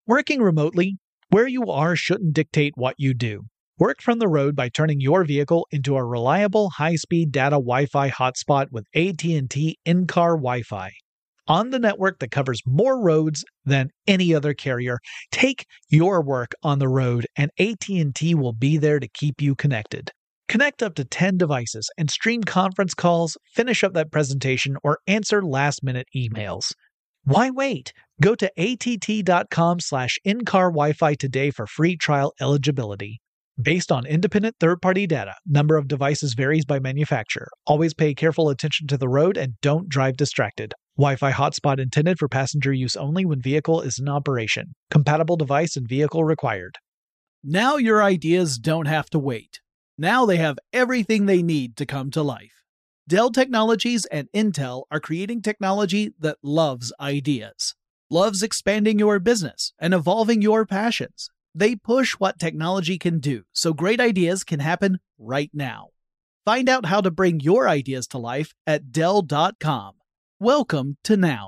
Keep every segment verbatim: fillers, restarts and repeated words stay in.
Working remotely, where you are shouldn't dictate what you do. Work from the road by turning your vehicle into a reliable high-speed data Wi-Fi hotspot with A T and T in-car Wi-Fi. On the network that covers more roads than any other carrier, take your work on the road and A T and T will be there to keep you connected. Connect up to ten devices and stream conference calls, finish up that presentation, or answer last-minute emails. Why wait? Go to att.com slash in-car Wi-Fi today for free trial eligibility. Based on independent third-party data, number of devices varies by manufacturer. Always pay careful attention to the road and don't drive distracted. Wi-Fi hotspot intended for passenger use only when vehicle is in operation. Compatible device and vehicle required. Now your ideas don't have to wait. Now they have everything they need to come to life. Dell Technologies and Intel are creating technology that loves ideas, loves expanding your business and evolving your passions. They push what technology can do so great ideas can happen right now. Find out how to bring your ideas to life at Dell dot com. Welcome to Now.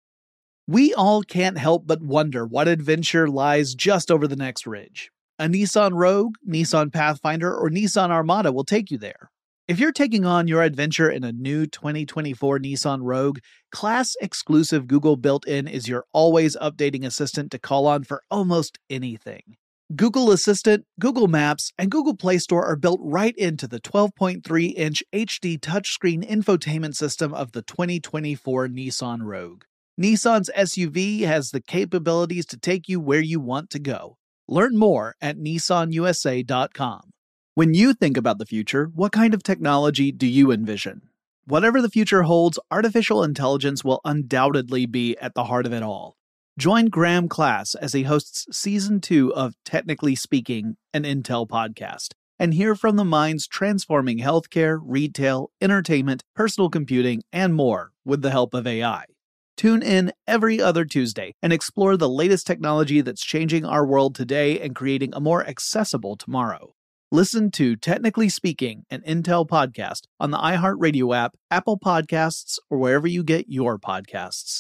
We all can't help but wonder what adventure lies just over the next ridge. A Nissan Rogue, Nissan Pathfinder, or Nissan Armada will take you there. If you're taking on your adventure in a new twenty twenty-four Nissan Rogue, class-exclusive Google built-in is your always updating assistant to call on for almost anything. Google Assistant, Google Maps, and Google Play Store are built right into the twelve point three inch H D touchscreen infotainment system of the twenty twenty-four Nissan Rogue. Nissan's S U V has the capabilities to take you where you want to go. Learn more at Nissan U S A dot com. When you think about the future, what kind of technology do you envision? Whatever the future holds, artificial intelligence will undoubtedly be at the heart of it all. Join Graham Class as he hosts Season two of Technically Speaking, an Intel podcast, and hear from the minds transforming healthcare, retail, entertainment, personal computing, and more with the help of A I. Tune in every other Tuesday and explore the latest technology that's changing our world today and creating a more accessible tomorrow. Listen to Technically Speaking, an Intel podcast on the iHeartRadio app, Apple Podcasts, or wherever you get your podcasts.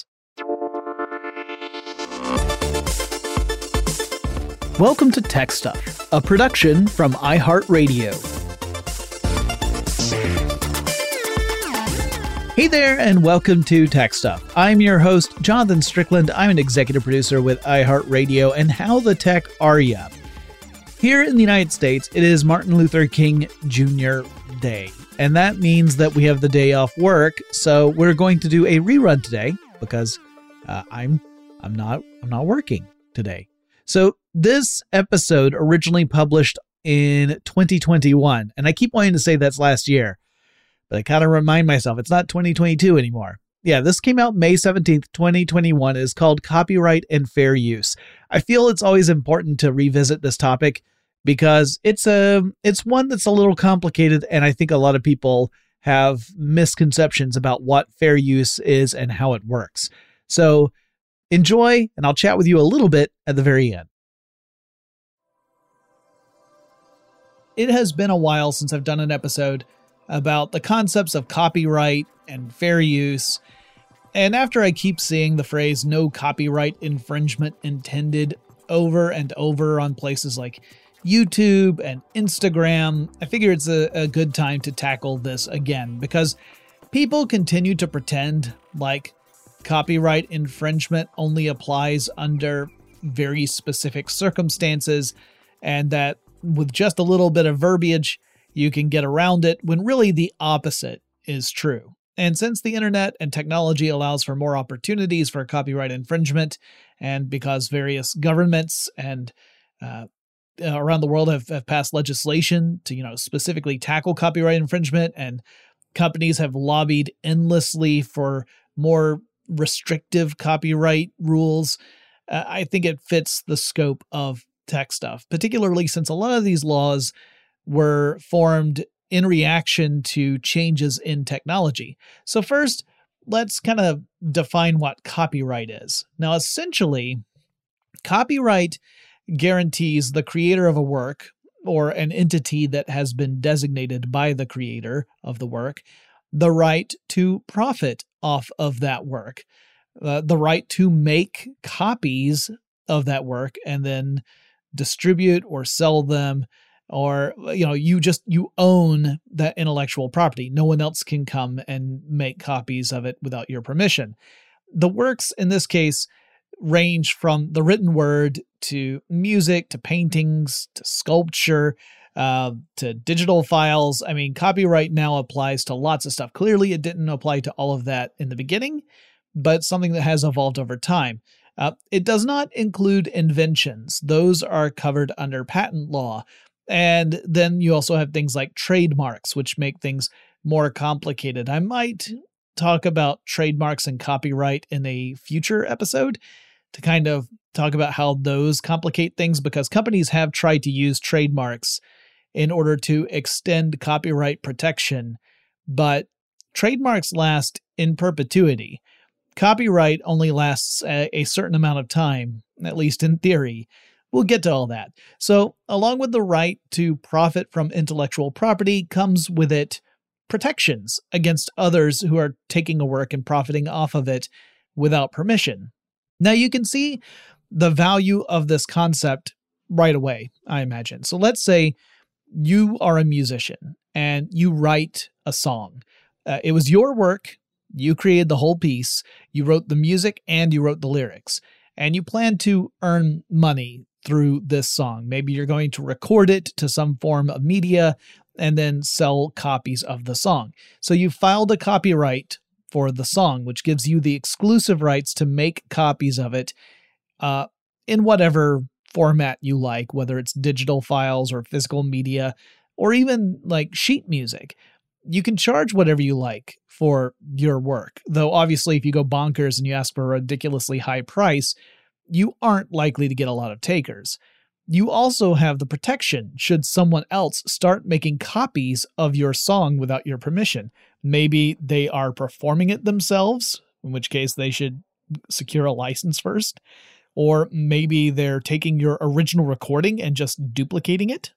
Welcome to Tech Stuff, a production from iHeartRadio. Hey there, and welcome to Tech Stuff. I'm your host, Jonathan Strickland. I'm an executive producer with iHeartRadio, and how the tech are ya? Here in the United States, it is Martin Luther King Junior Day, and that means that we have the day off work. So we're going to do a rerun today because uh, I'm I'm not I'm not working today. So this episode originally published in twenty twenty-one, and I keep wanting to say that's last year, but I kind of remind myself it's not twenty twenty-two anymore. Yeah, this came out May seventeenth, twenty twenty-one. It is called Copyright and Fair Use. I feel it's always important to revisit this topic because it's a it's one that's a little complicated, and I think a lot of people have misconceptions about what fair use is and how it works. So enjoy, and I'll chat with you a little bit at the very end. It has been a while since I've done an episode about the concepts of copyright and fair use. And after I keep seeing the phrase no copyright infringement intended over and over on places like YouTube and Instagram, I figure it's a, a good time to tackle this again because people continue to pretend like copyright infringement only applies under very specific circumstances and that with just a little bit of verbiage, you can get around it when really the opposite is true. And since the internet and technology allows for more opportunities for copyright infringement, and because various governments and uh, around the world have, have passed legislation to, you know, specifically tackle copyright infringement, and companies have lobbied endlessly for more restrictive copyright rules, uh, I think it fits the scope of tech stuff, particularly since a lot of these laws were formed in reaction to changes in technology. So first, let's kind of define what copyright is. Now, essentially, copyright guarantees the creator of a work or an entity that has been designated by the creator of the work the right to profit off of that work, uh, the right to make copies of that work and then distribute or sell them, or, you know, you just, you own that intellectual property. No one else can come and make copies of it without your permission. The works in this case range from the written word to music, to paintings, to sculpture, uh, to digital files. I mean, copyright now applies to lots of stuff. Clearly, it didn't apply to all of that in the beginning, but something that has evolved over time. Uh, it does not include inventions. Those are covered under patent law. And then you also have things like trademarks, which make things more complicated. I might talk about trademarks and copyright in a future episode to kind of talk about how those complicate things, because companies have tried to use trademarks in order to extend copyright protection, but trademarks last in perpetuity. Copyright only lasts a, a certain amount of time, at least in theory. We'll get to all that. So, along with the right to profit from intellectual property comes with it protections against others who are taking a work and profiting off of it without permission. Now, you can see the value of this concept right away, I imagine. So let's say you are a musician and you write a song. Uh, it was your work. You created the whole piece. You wrote the music and you wrote the lyrics. And you plan to earn money through this song. Maybe you're going to record it to some form of media and then sell copies of the song. So you filed a copyright for the song, which gives you the exclusive rights to make copies of it uh, in whatever format you like, whether it's digital files or physical media, or even like sheet music. You can charge whatever you like for your work, though obviously if you go bonkers and you ask for a ridiculously high price, you aren't likely to get a lot of takers. You also have the protection should someone else start making copies of your song without your permission. Maybe they are performing it themselves, in which case they should secure a license first. Or maybe they're taking your original recording and just duplicating it.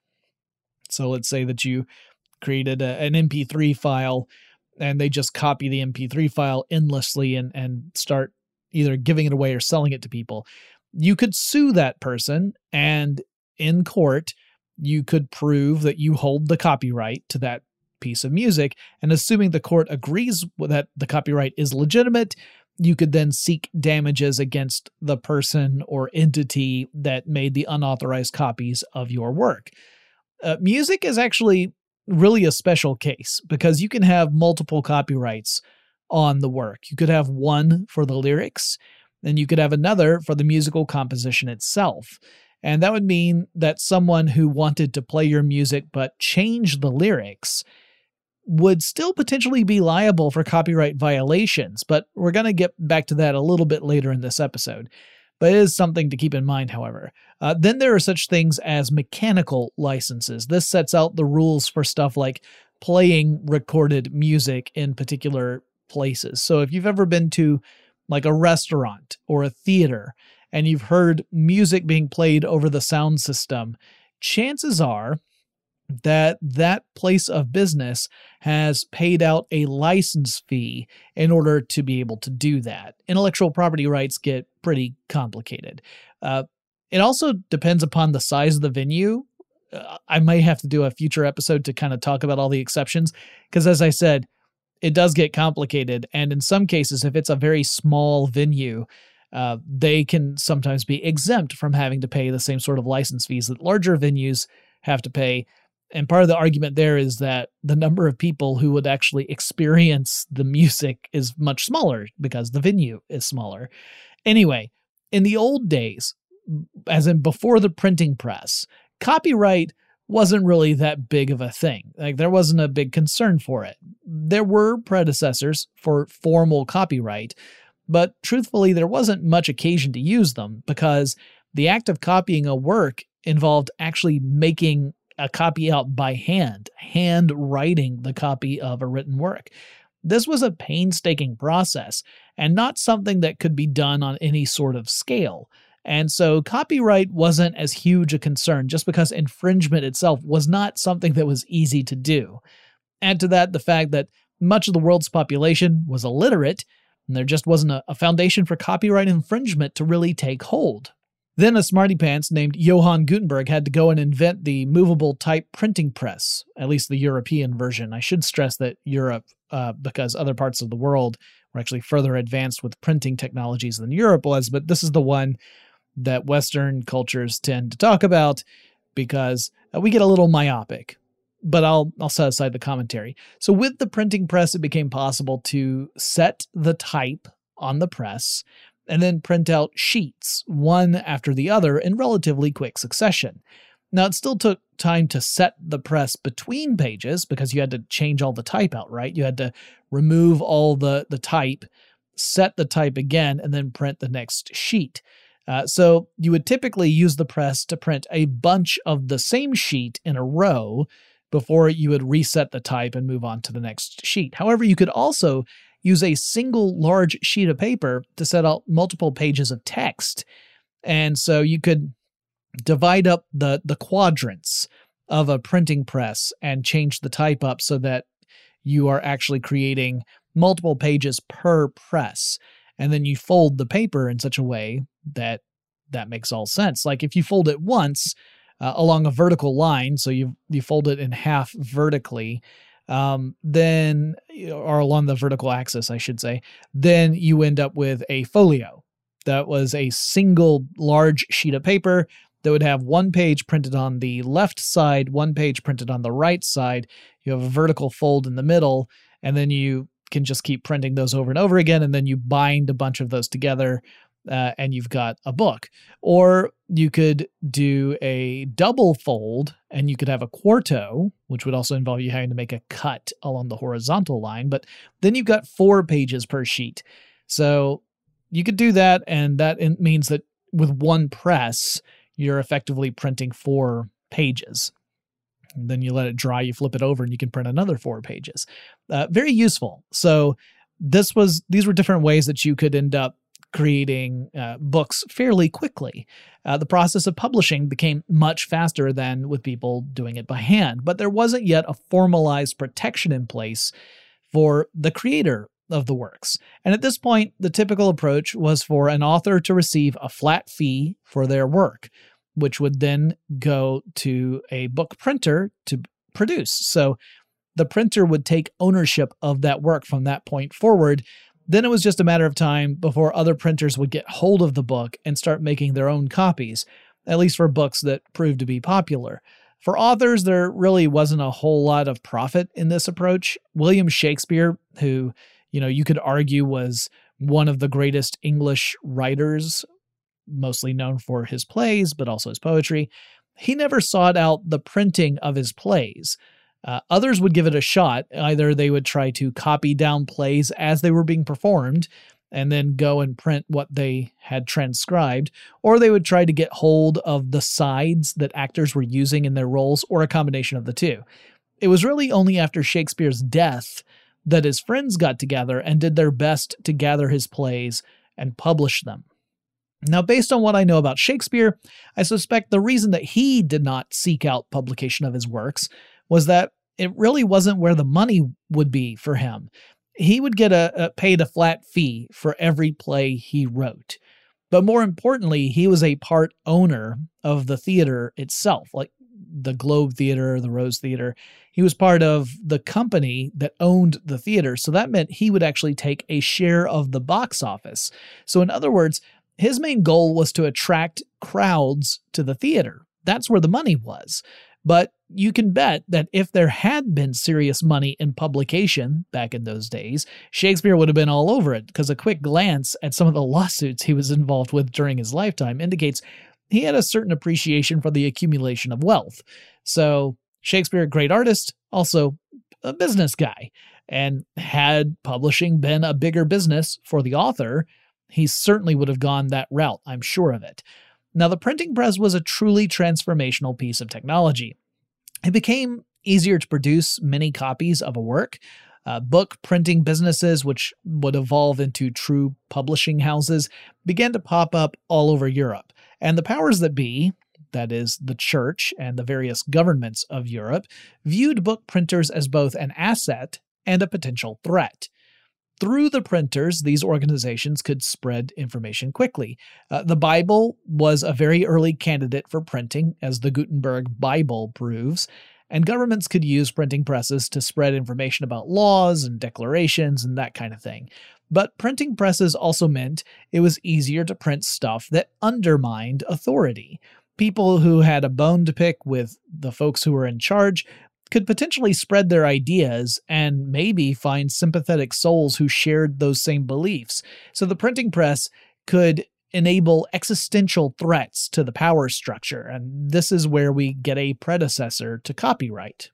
So let's say that you created a, an M P three file and they just copy the M P three file endlessly and, and start either giving it away or selling it to people. You could sue that person, and in court, you could prove that you hold the copyright to that piece of music. And assuming the court agrees that the copyright is legitimate, you could then seek damages against the person or entity that made the unauthorized copies of your work. Uh, music is actually really a special case because you can have multiple copyrights on the work. You could have one for the lyrics, and you could have another for the musical composition itself. And that would mean that someone who wanted to play your music but changed the lyrics would still potentially be liable for copyright violations, but we're going to get back to that a little bit later in this episode. But it is something to keep in mind, however. Uh, then there are such things as mechanical licenses. This sets out the rules for stuff like playing recorded music in particular places. So if you've ever been to like a restaurant or a theater and you've heard music being played over the sound system, chances are that that place of business has paid out a license fee in order to be able to do that. Intellectual property rights get pretty complicated. Uh, it also depends upon the size of the venue. Uh, I might have to do a future episode to kind of talk about all the exceptions, because as I said, it does get complicated. And in some cases, if it's a very small venue, uh, they can sometimes be exempt from having to pay the same sort of license fees that larger venues have to pay. And part of the argument there is that the number of people who would actually experience the music is much smaller because the venue is smaller. Anyway, in the old days, as in before the printing press, copyright wasn't really that big of a thing. Like, there wasn't a big concern for it. There were predecessors for formal copyright, but truthfully, there wasn't much occasion to use them because the act of copying a work involved actually making a copy out by hand, hand writing the copy of a written work. This was a painstaking process and not something that could be done on any sort of scale. And so copyright wasn't as huge a concern just because infringement itself was not something that was easy to do. Add to that the fact that much of the world's population was illiterate, and there just wasn't a, a foundation for copyright infringement to really take hold. Then a smarty pants named Johann Gutenberg had to go and invent the movable type printing press, at least the European version. I should stress that Europe, uh, because other parts of the world were actually further advanced with printing technologies than Europe was, but this is the one that Western cultures tend to talk about because uh, we get a little myopic. But I'll I'll set aside the commentary. So with the printing press, it became possible to set the type on the press and then print out sheets, one after the other, in relatively quick succession. Now, it still took time to set the press between pages because you had to change all the type out, right? You had to remove all the, the type, set the type again, and then print the next sheet. Uh, so you would typically use the press to print a bunch of the same sheet in a row before you would reset the type and move on to the next sheet. However, you could also use a single large sheet of paper to set out multiple pages of text. And so you could divide up the, the quadrants of a printing press and change the type up so that you are actually creating multiple pages per press. And then you fold the paper in such a way that that makes all sense. Like if you fold it once uh, along a vertical line, so you you fold it in half vertically, Um, then, or along the vertical axis, I should say, then you end up with a folio. That was a single large sheet of paper that would have one page printed on the left side, one page printed on the right side. You have a vertical fold in the middle, and then you can just keep printing those over and over again, and then you bind a bunch of those together, uh, and you've got a book. Or you could do a double fold, and you could have a quarto, which would also involve you having to make a cut along the horizontal line, but then you've got four pages per sheet. So you could do that, and that means that with one press, you're effectively printing four pages. And then you let it dry, you flip it over, and you can print another four pages. Uh, very useful. So this was these were different ways that you could end up creating uh, books fairly quickly. Uh, the process of publishing became much faster than with people doing it by hand, but there wasn't yet a formalized protection in place for the creator of the works. And at this point, the typical approach was for an author to receive a flat fee for their work, which would then go to a book printer to produce. So the printer would take ownership of that work from that point forward. Then it was just a matter of time before other printers would get hold of the book and start making their own copies, at least for books that proved to be popular. For authors, there really wasn't a whole lot of profit in this approach. William Shakespeare, who, you know, you could argue was one of the greatest English writers, mostly known for his plays, but also his poetry, he never sought out the printing of his plays. Uh, others would give it a shot. Either they would try to copy down plays as they were being performed and then go and print what they had transcribed, or they would try to get hold of the sides that actors were using in their roles, or a combination of the two. It was really only after Shakespeare's death that his friends got together and did their best to gather his plays and publish them. Now, based on what I know about Shakespeare, I suspect the reason that he did not seek out publication of his works was that it really wasn't where the money would be for him. He would get a, a paid a flat fee for every play he wrote. But more importantly, he was a part owner of the theater itself, like the Globe Theater, the Rose Theater. He was part of the company that owned the theater, so that meant he would actually take a share of the box office. So in other words, his main goal was to attract crowds to the theater. That's where the money was. But you can bet that if there had been serious money in publication back in those days, Shakespeare would have been all over it, because a quick glance at some of the lawsuits he was involved with during his lifetime indicates he had a certain appreciation for the accumulation of wealth. So Shakespeare, a great artist, also a business guy. And had publishing been a bigger business for the author, he certainly would have gone that route, I'm sure of it. Now, the printing press was a truly transformational piece of technology. It became easier to produce many copies of a work. Uh, book printing businesses, which would evolve into true publishing houses, began to pop up all over Europe. And the powers that be, that is, the church and the various governments of Europe, viewed book printers as both an asset and a potential threat. Through the printers, these organizations could spread information quickly. Uh, the Bible was a very early candidate for printing, as the Gutenberg Bible proves, and governments could use printing presses to spread information about laws and declarations and that kind of thing. But printing presses also meant it was easier to print stuff that undermined authority. People who had a bone to pick with the folks who were in charge could potentially spread their ideas and maybe find sympathetic souls who shared those same beliefs. So the printing press could enable existential threats to the power structure, and this is where we get a predecessor to copyright.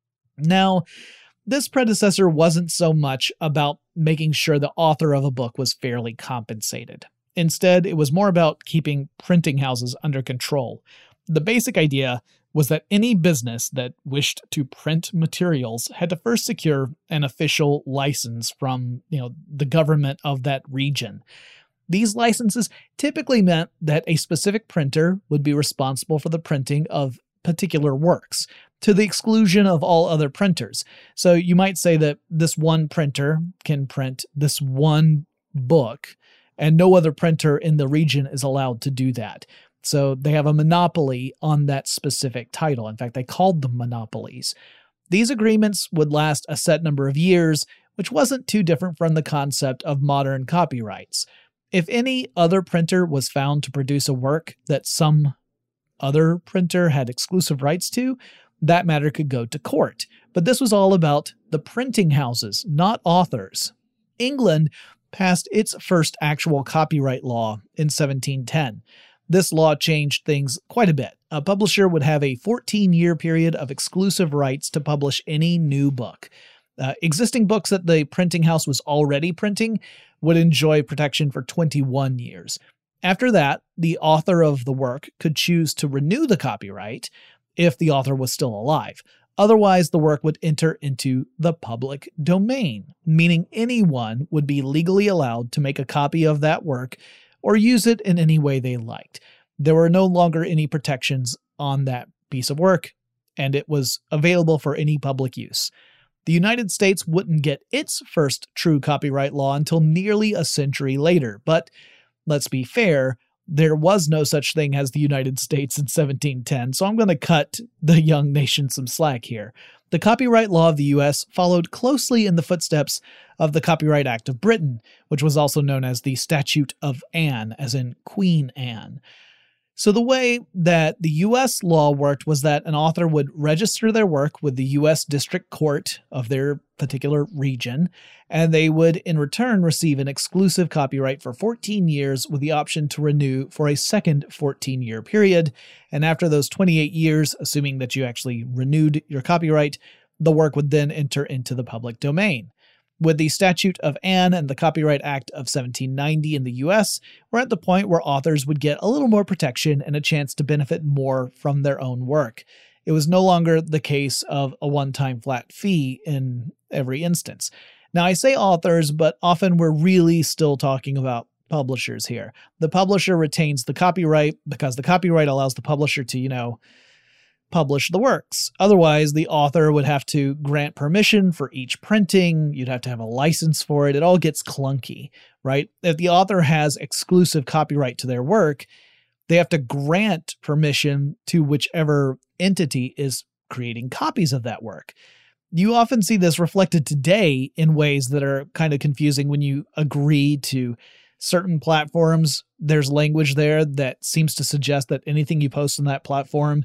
Now, this predecessor wasn't so much about making sure the author of a book was fairly compensated. Instead, it was more about keeping printing houses under control. The basic idea was that any business that wished to print materials had to first secure an official license from, you know, the government of that region. These licenses typically meant that a specific printer would be responsible for the printing of particular works, to the exclusion of all other printers. So you might say that this one printer can print this one book, and no other printer in the region is allowed to do that. So they have a monopoly on that specific title. In fact, they called them monopolies. These agreements would last a set number of years, which wasn't too different from the concept of modern copyrights. If any other printer was found to produce a work that some other printer had exclusive rights to, that matter could go to court. But this was all about the printing houses, not authors. England passed its first actual copyright law in seventeen ten. This law changed things quite a bit. A publisher would have a fourteen-year period of exclusive rights to publish any new book. Uh, existing books that the printing house was already printing would enjoy protection for twenty-one years. After that, the author of the work could choose to renew the copyright if the author was still alive. Otherwise, the work would enter into the public domain, meaning anyone would be legally allowed to make a copy of that work or use it in any way they liked. There were no longer any protections on that piece of work, and it was available for any public use. The United States wouldn't get its first true copyright law until nearly a century later, but let's be fair, there was no such thing as the United States in seventeen ten, so I'm going to cut the young nation some slack here. The copyright law of the U S followed closely in the footsteps of the Copyright Act of Britain, which was also known as the Statute of Anne, as in Queen Anne. So the way that the U S law worked was that an author would register their work with the U S District Court of their particular region, and they would in return receive an exclusive copyright for fourteen years with the option to renew for a second fourteen-year period. And after those twenty-eight years, assuming that you actually renewed your copyright, the work would then enter into the public domain. With the Statute of Anne and the Copyright Act of seventeen ninety in the U S, we're at the point where authors would get a little more protection and a chance to benefit more from their own work. It was no longer the case of a one-time flat fee in every instance. Now, I say authors, but often we're really still talking about publishers here. The publisher retains the copyright because the copyright allows the publisher to, you know, publish the works. Otherwise, the author would have to grant permission for each printing. You'd have to have a license for it. It all gets clunky, right? If the author has exclusive copyright to their work, they have to grant permission to whichever entity is creating copies of that work. You often see this reflected today in ways that are kind of confusing when you agree to certain platforms. There's language there that seems to suggest that anything you post on that platform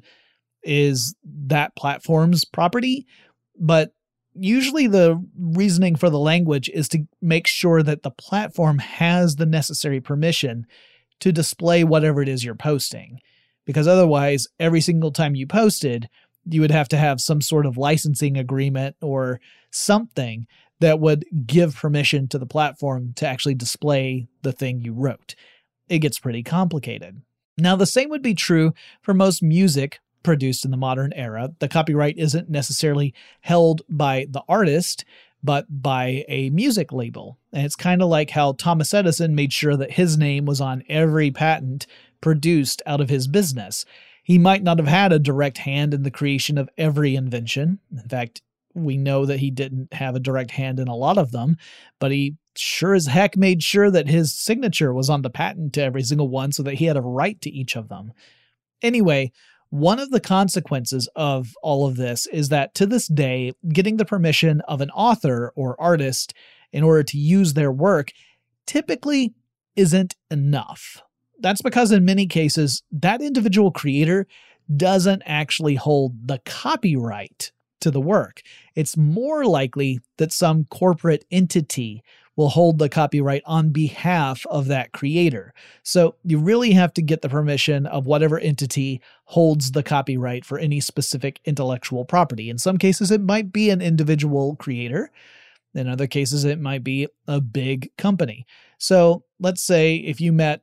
is that platform's property, but usually the reasoning for the language is to make sure that the platform has the necessary permission to display whatever it is you're posting, because otherwise, every single time you posted, you would have to have some sort of licensing agreement or something that would give permission to the platform to actually display the thing you wrote. It gets pretty complicated. Now, the same would be true for most music produced in the modern era. The copyright isn't necessarily held by the artist, but by a music label. And it's kind of like how Thomas Edison made sure that his name was on every patent produced out of his business. He might not have had a direct hand in the creation of every invention. In fact, we know that he didn't have a direct hand in a lot of them, but he sure as heck made sure that his signature was on the patent to every single one so that he had a right to each of them. Anyway, one of the consequences of all of this is that to this day, getting the permission of an author or artist in order to use their work typically isn't enough. That's because in many cases, that individual creator doesn't actually hold the copyright to the work. It's more likely that some corporate entity will hold the copyright on behalf of that creator. So you really have to get the permission of whatever entity holds the copyright for any specific intellectual property. In some cases, it might be an individual creator. In other cases, it might be a big company. So let's say if you met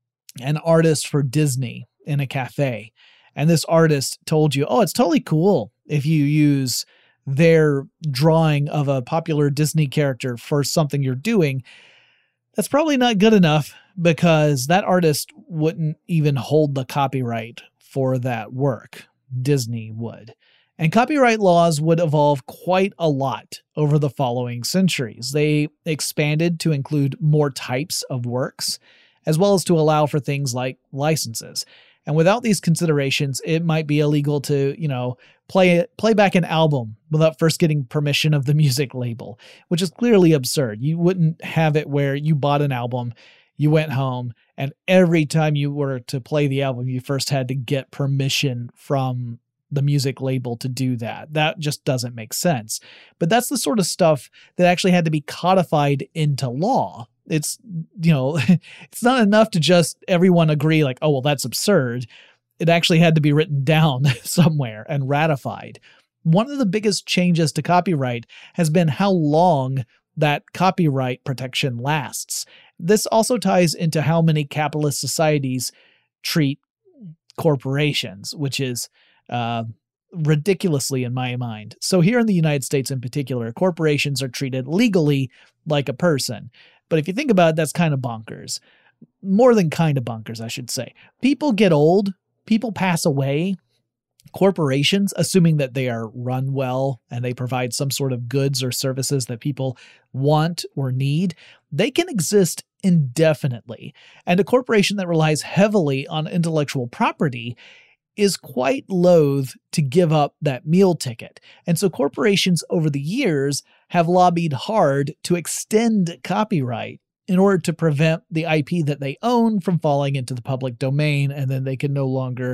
an artist for Disney in a cafe, and this artist told you, oh, it's totally cool if you use their drawing of a popular Disney character for something you're doing. That's probably not good enough because that artist wouldn't even hold the copyright for that work. Disney would. And copyright laws would evolve quite a lot over the following centuries. They expanded to include more types of works, as well as to allow for things like licenses. And without these considerations, it might be illegal to, you know, play play back an album without first getting permission of the music label, which is clearly absurd. You wouldn't have it where you bought an album, you went home, and every time you were to play the album, you first had to get permission from the music label to do that. That just doesn't make sense. But that's the sort of stuff that actually had to be codified into law. It's, you know, it's not enough to just everyone agree like, oh, well, that's absurd. It actually had to be written down somewhere and ratified. One of the biggest changes to copyright has been how long that copyright protection lasts. This also ties into how many capitalist societies treat corporations, which is uh, ridiculously in my mind. So here in the United States in particular, corporations are treated legally like a person. But if you think about it, that's kind of bonkers. More than kind of bonkers, I should say. People get old, people pass away. Corporations, assuming that they are run well and they provide some sort of goods or services that people want or need, they can exist indefinitely. And a corporation that relies heavily on intellectual property is quite loath to give up that meal ticket. And so corporations over the years have lobbied hard to extend copyright in order to prevent the I P that they own from falling into the public domain, and then they can no longer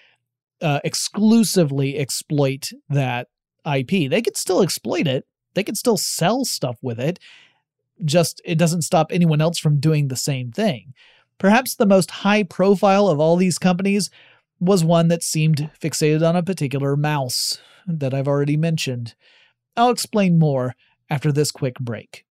uh, exclusively exploit that I P. They could still exploit it. They could still sell stuff with it. Just it doesn't stop anyone else from doing the same thing. Perhaps the most high profile of all these companies was one that seemed fixated on a particular mouse that I've already mentioned. I'll explain more after this quick break.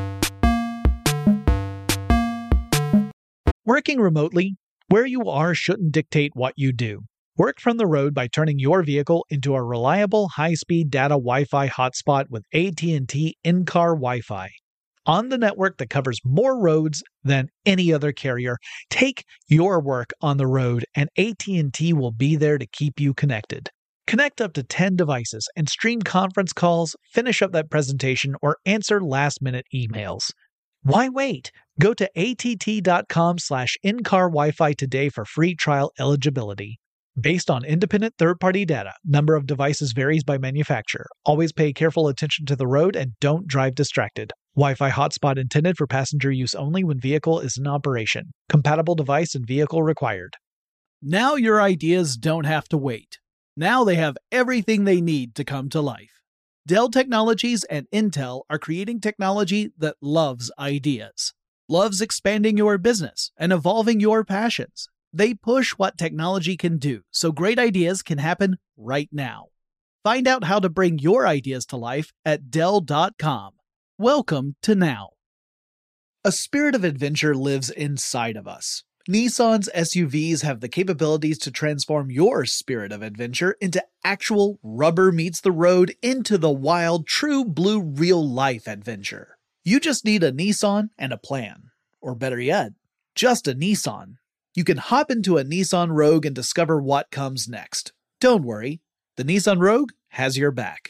Working remotely, where you are shouldn't dictate what you do. Work from the road by turning your vehicle into a reliable high-speed data Wi-Fi hotspot with A T and T in-car Wi-Fi. On the network that covers more roads than any other carrier, take your work on the road and A T and T will be there to keep you connected. Connect up to ten devices and stream conference calls, finish up that presentation, or answer last-minute emails. Why wait? Go to att.com slash in-car Wi-Fi today for free trial eligibility. Based on independent third-party data, number of devices varies by manufacturer. Always pay careful attention to the road and don't drive distracted. Wi-Fi hotspot intended for passenger use only when vehicle is in operation. Compatible device and vehicle required. Now your ideas don't have to wait. Now they have everything they need to come to life. Dell Technologies and Intel are creating technology that loves ideas, loves expanding your business and evolving your passions. They push what technology can do so great ideas can happen right now. Find out how to bring your ideas to life at Dell dot com. Welcome to Now. A spirit of adventure lives inside of us. Nissan's S U Vs have the capabilities to transform your spirit of adventure into actual rubber meets the road, into the wild, true blue, real-life adventure. You just need a Nissan and a plan. Or better yet, just a Nissan. You can hop into a Nissan Rogue and discover what comes next. Don't worry, the Nissan Rogue has your back.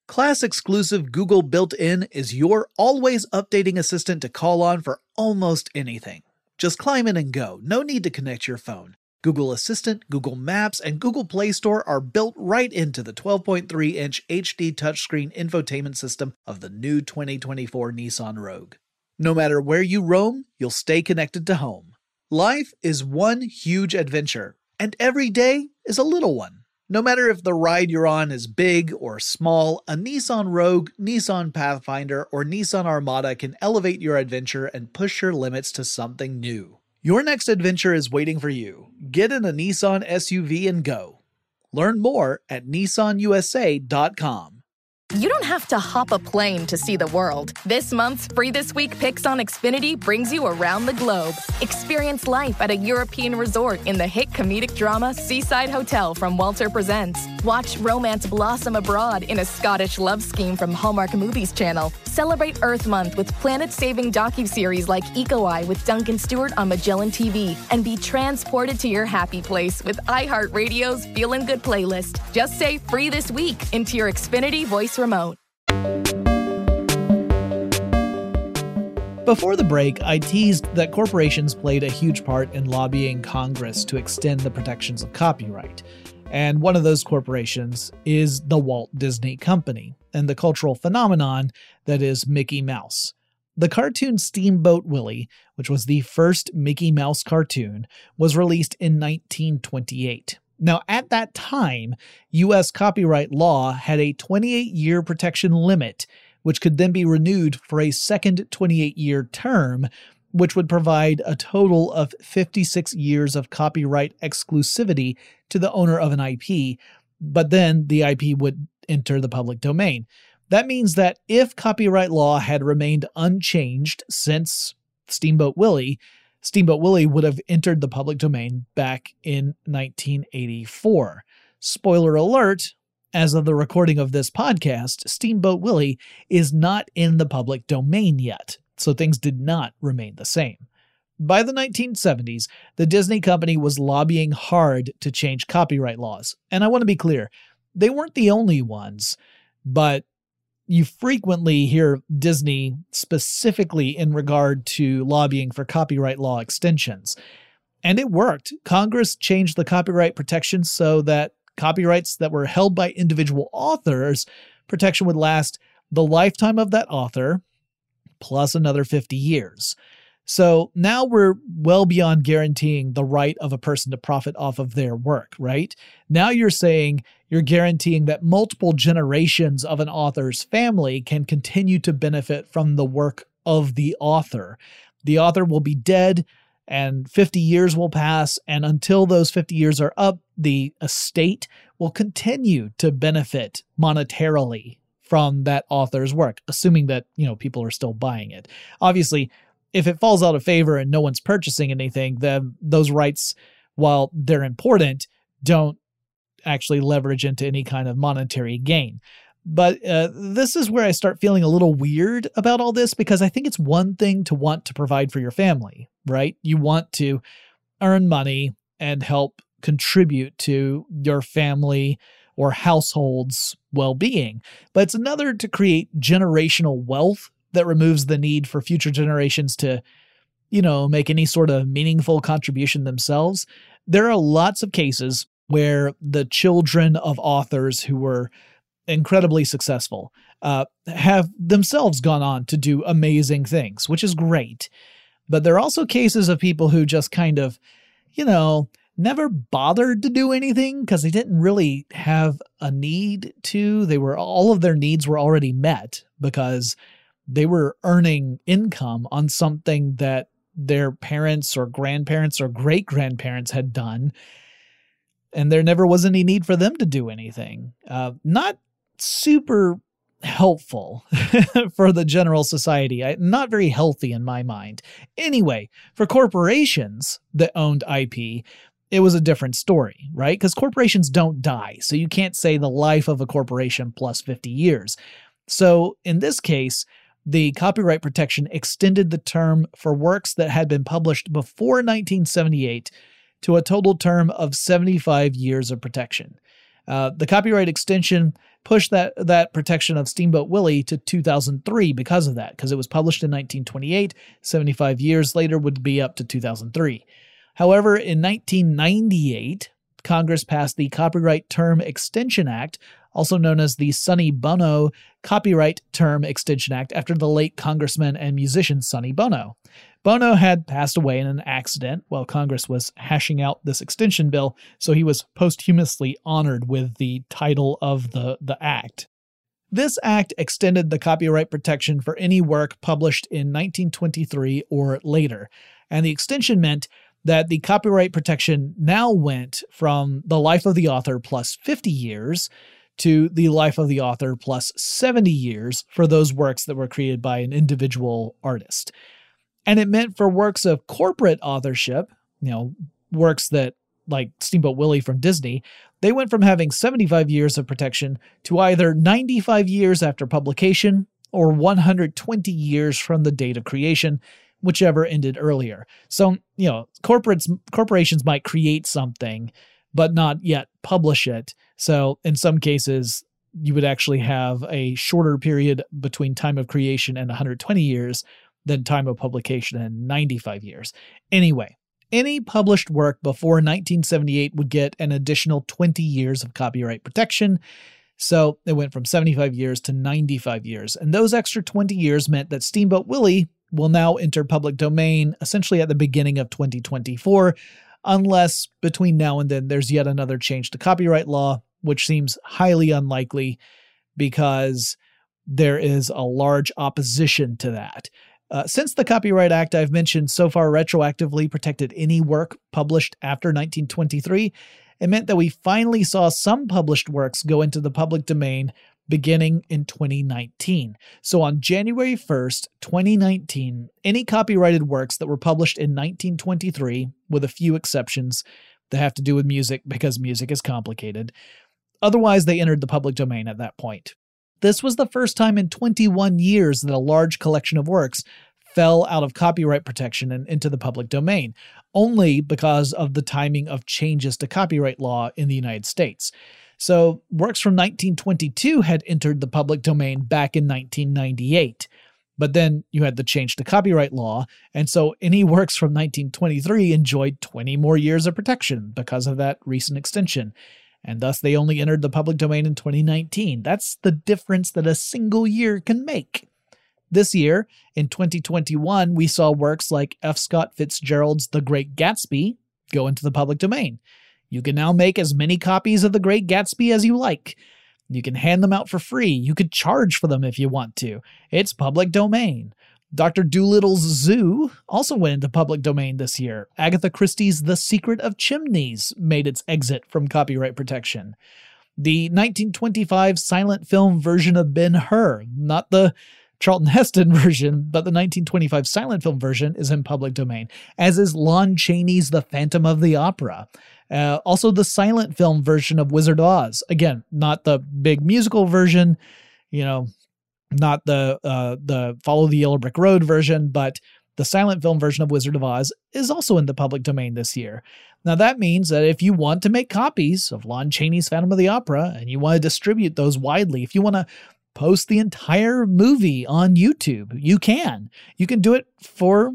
Class exclusive Google Built-in is your always updating assistant to call on for almost anything. Just climb in and go. No need to connect your phone. Google Assistant, Google Maps, and Google Play Store are built right into the twelve point three inch H D touchscreen infotainment system of the new twenty twenty-four Nissan Rogue. No matter where you roam, you'll stay connected to home. Life is one huge adventure, and every day is a little one. No matter if the ride you're on is big or small, a Nissan Rogue, Nissan Pathfinder, or Nissan Armada can elevate your adventure and push your limits to something new. Your next adventure is waiting for you. Get in a Nissan S U V and go. Learn more at nissan u s a dot com. You don't have to hop a plane to see the world. This month's Free This Week Picks on Xfinity brings you around the globe. Experience life at a European resort in the hit comedic drama Seaside Hotel from Walter Presents. Watch romance blossom abroad in a Scottish love scheme from Hallmark Movies Channel. Celebrate Earth Month with planet-saving docuseries like Eco Eye with Duncan Stewart on Magellan T V. And be transported to your happy place with iHeartRadio's Feelin' Good playlist. Just say Free This Week into your Xfinity voice remote. Before the break, I teased that corporations played a huge part in lobbying Congress to extend the protections of copyright. And one of those corporations is the Walt Disney Company and the cultural phenomenon that is Mickey Mouse. The cartoon Steamboat Willie, which was the first Mickey Mouse cartoon, was released in nineteen twenty-eight. Now, at that time, U S copyright law had a twenty-eight year protection limit, which could then be renewed for a second twenty-eight year term, which would provide a total of fifty-six years of copyright exclusivity to the owner of an I P, but then the I P would enter the public domain. That means that if copyright law had remained unchanged since Steamboat Willie, Steamboat Willie would have entered the public domain back in nineteen eighty-four. Spoiler alert, as of the recording of this podcast, Steamboat Willie is not in the public domain yet, so things did not remain the same. By the nineteen seventies, the Disney Company was lobbying hard to change copyright laws. And I want to be clear, they weren't the only ones, but you frequently hear Disney specifically in regard to lobbying for copyright law extensions. And it worked. Congress changed the copyright protections so that copyrights that were held by individual authors, protection would last the lifetime of that author, plus another fifty years. So now we're well beyond guaranteeing the right of a person to profit off of their work, right? Now you're saying you're guaranteeing that multiple generations of an author's family can continue to benefit from the work of the author. The author will be dead and fifty years will pass, and until those fifty years are up, the estate will continue to benefit monetarily from that author's work, assuming that, you know, people are still buying it. Obviously, if it falls out of favor and no one's purchasing anything, then those rights, while they're important, don't actually leverage into any kind of monetary gain. But uh, this is where I start feeling a little weird about all this, because I think it's one thing to want to provide for your family, right? You want to earn money and help contribute to your family or household's well-being. But it's another to create generational wealth that removes the need for future generations to, you know, make any sort of meaningful contribution themselves. There are lots of cases where the children of authors who were incredibly successful uh, have themselves gone on to do amazing things, which is great. But there are also cases of people who just kind of, you know, never bothered to do anything because they didn't really have a need to. They were, all of their needs were already met because they were earning income on something that their parents or grandparents or great-grandparents had done, and there never was any need for them to do anything. Uh, not super helpful for the general society. I, not very healthy in my mind. Anyway, for corporations that owned I P, it was a different story, right? Because corporations don't die, so you can't say the life of a corporation plus fifty years. So in this case, the copyright protection extended the term for works that had been published before nineteen seventy-eight to a total term of seventy-five years of protection. Uh, the copyright extension pushed that, that protection of Steamboat Willie to two thousand three because of that, because it was published in nineteen twenty-eight, seventy-five years later would be up to two thousand three. However, in nineteen ninety-eight, Congress passed the Copyright Term Extension Act, also known as the Sonny Bono Copyright Term Extension Act, after the late congressman and musician Sonny Bono. Bono had passed away in an accident while Congress was hashing out this extension bill, so he was posthumously honored with the title of the, the act. This act extended the copyright protection for any work published in nineteen twenty-three or later, and the extension meant that the copyright protection now went from the life of the author plus fifty years to the life of the author plus seventy years for those works that were created by an individual artist. And it meant for works of corporate authorship, you know, works that, like Steamboat Willie from Disney, they went from having seventy-five years of protection to either ninety-five years after publication or one hundred twenty years from the date of creation, whichever ended earlier. So, you know, corporates corporations might create something, but not yet publish it. So in some cases, you would actually have a shorter period between time of creation and one hundred twenty years than time of publication and ninety-five years. Anyway, any published work before nineteen seventy-eight would get an additional twenty years of copyright protection. So it went from seventy-five years to ninety-five years. And those extra twenty years meant that Steamboat Willie will now enter public domain essentially at the beginning of twenty twenty-four, unless between now and then there's yet another change to copyright law, which seems highly unlikely because there is a large opposition to that. Uh, since the Copyright Act I've mentioned so far retroactively protected any work published after nineteen twenty-three, it meant that we finally saw some published works go into the public domain beginning in twenty nineteen. So on January first, twenty nineteen, any copyrighted works that were published in nineteen twenty-three, with a few exceptions that have to do with music because music is complicated, otherwise they entered the public domain at that point. This was the first time in twenty-one years that a large collection of works fell out of copyright protection and into the public domain, only because of the timing of changes to copyright law in the United States. So works from nineteen twenty-two had entered the public domain back in nineteen ninety-eight. But then you had the change to copyright law, and so any works from nineteen twenty-three enjoyed twenty more years of protection because of that recent extension. And thus they only entered the public domain in twenty nineteen. That's the difference that a single year can make. This year, in twenty twenty-one, we saw works like F. Scott Fitzgerald's The Great Gatsby go into the public domain. You can now make as many copies of The Great Gatsby as you like. You can hand them out for free. You could charge for them if you want to. It's public domain. Doctor Dolittle's Zoo also went into public domain this year. Agatha Christie's The Secret of Chimneys made its exit from copyright protection. The nineteen twenty-five silent film version of Ben-Hur, not the Charlton Heston version, but the nineteen twenty-five silent film version, is in public domain, as is Lon Chaney's The Phantom of the Opera. Uh, also the silent film version of Wizard of Oz. Again, not the big musical version, you know, not the uh, the Follow the Yellow Brick Road version, but the silent film version of Wizard of Oz is also in the public domain this year. Now that means that if you want to make copies of Lon Chaney's Phantom of the Opera and you want to distribute those widely, if you want to post the entire movie on YouTube, you can. You can do it for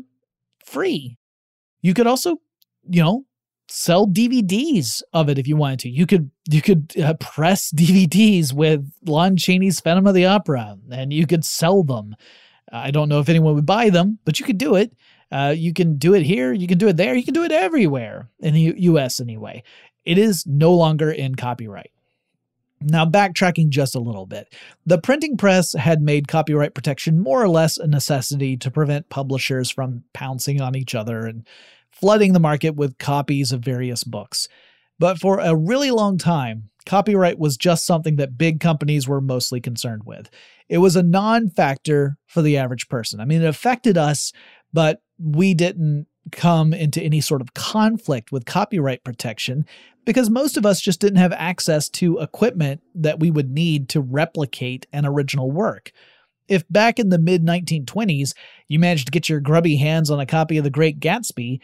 free. You could also, you know, sell D V Ds of it if you wanted to. You could you could uh, press D V Ds with Lon Chaney's Phantom of the Opera, and you could sell them. I don't know if anyone would buy them, but you could do it. Uh, you can do it here. You can do it there. You can do it everywhere in the U- U.S. anyway. It is no longer in copyright. Now, backtracking just a little bit. The printing press had made copyright protection more or less a necessity to prevent publishers from pouncing on each other and flooding the market with copies of various books. But for a really long time, copyright was just something that big companies were mostly concerned with. It was a non-factor for the average person. I mean, it affected us, but we didn't come into any sort of conflict with copyright protection because most of us just didn't have access to equipment that we would need to replicate an original work. If back in the mid nineteen twenties, you managed to get your grubby hands on a copy of The Great Gatsby,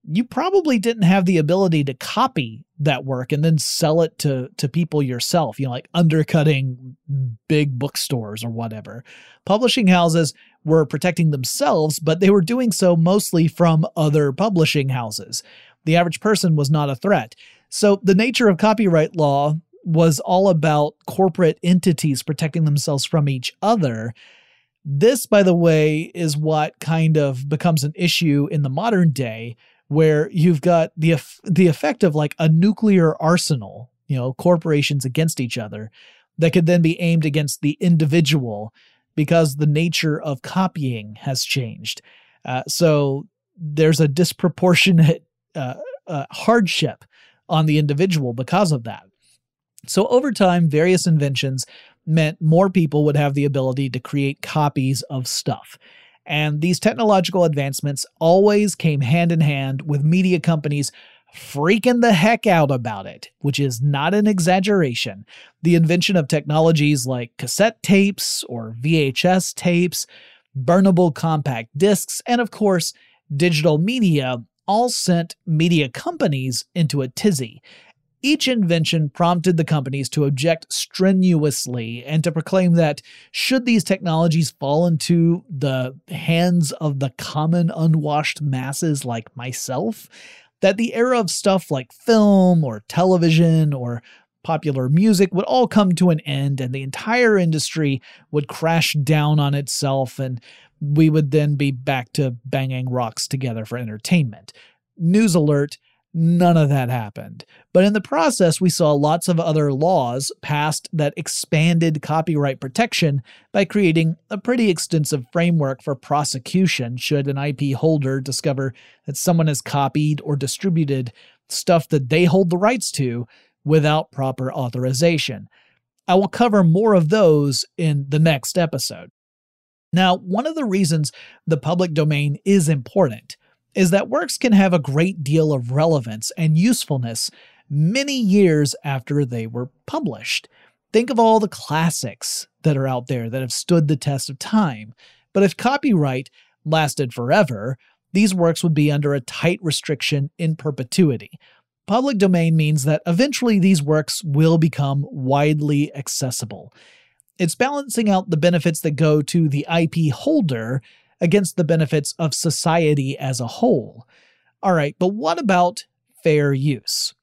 you probably didn't have the ability to copy that work and then sell it to, to people yourself, you know, like undercutting big bookstores or whatever. Publishing houses were protecting themselves, but they were doing so mostly from other publishing houses. The average person was not a threat. So the nature of copyright law was all about corporate entities protecting themselves from each other. This, by the way, is what kind of becomes an issue in the modern day, where you've got the the effect of like a nuclear arsenal, you know, corporations against each other, that could then be aimed against the individual because the nature of copying has changed. Uh, so there's a disproportionate uh, uh, hardship on the individual because of that. So over time, various inventions meant more people would have the ability to create copies of stuff. And these technological advancements always came hand in hand with media companies freaking the heck out about it, which is not an exaggeration. The invention of technologies like cassette tapes or V H S tapes, burnable compact discs, and of course, digital media all sent media companies into a tizzy. Each invention prompted the companies to object strenuously and to proclaim that should these technologies fall into the hands of the common unwashed masses like myself, that the era of stuff like film or television or popular music would all come to an end and the entire industry would crash down on itself and we would then be back to banging rocks together for entertainment. News alert. None of that happened. But in the process, we saw lots of other laws passed that expanded copyright protection by creating a pretty extensive framework for prosecution should an I P holder discover that someone has copied or distributed stuff that they hold the rights to without proper authorization. I will cover more of those in the next episode. Now, one of the reasons the public domain is important is that works can have a great deal of relevance and usefulness many years after they were published. Think of all the classics that are out there that have stood the test of time. But if copyright lasted forever, these works would be under a tight restriction in perpetuity. Public domain means that eventually these works will become widely accessible. It's balancing out the benefits that go to the I P holder against the benefits of society as a whole. All right, but what about fair use?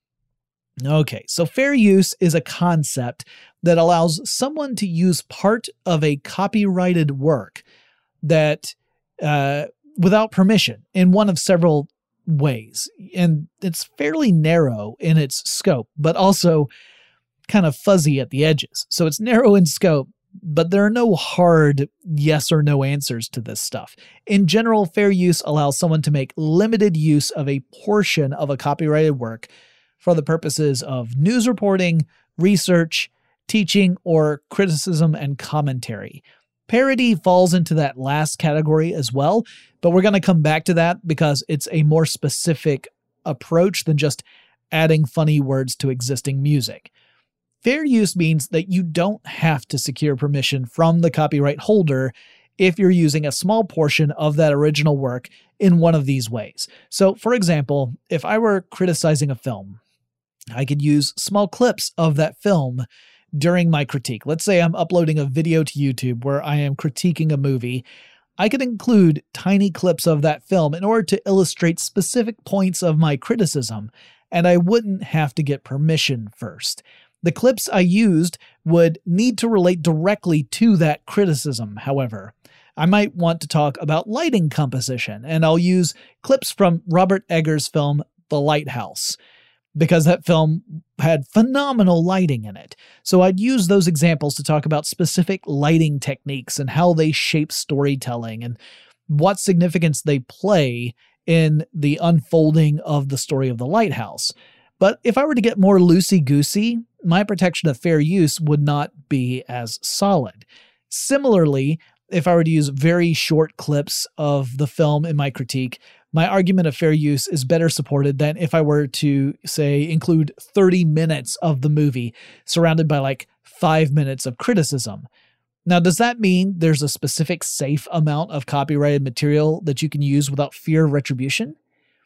Okay, so fair use is a concept that allows someone to use part of a copyrighted work that uh, without permission in one of several ways. And it's fairly narrow in its scope, but also kind of fuzzy at the edges. So it's narrow in scope, but there are no hard yes or no answers to this stuff. In general, fair use allows someone to make limited use of a portion of a copyrighted work for the purposes of news reporting, research, teaching, or criticism and commentary. Parody falls into that last category as well, but we're going to come back to that because it's a more specific approach than just adding funny words to existing music. Fair use means that you don't have to secure permission from the copyright holder if you're using a small portion of that original work in one of these ways. So, for example, if I were criticizing a film, I could use small clips of that film during my critique. Let's say I'm uploading a video to YouTube where I am critiquing a movie. I could include tiny clips of that film in order to illustrate specific points of my criticism, and I wouldn't have to get permission first. The clips I used would need to relate directly to that criticism, however. I might want to talk about lighting composition, and I'll use clips from Robert Eggers' film The Lighthouse, because that film had phenomenal lighting in it. So I'd use those examples to talk about specific lighting techniques and how they shape storytelling and what significance they play in the unfolding of the story of The Lighthouse. But if I were to get more loosey-goosey, my protection of fair use would not be as solid. Similarly, if I were to use very short clips of the film in my critique, my argument of fair use is better supported than if I were to, say, include thirty minutes of the movie surrounded by like five minutes of criticism. Now, does that mean there's a specific safe amount of copyrighted material that you can use without fear of retribution?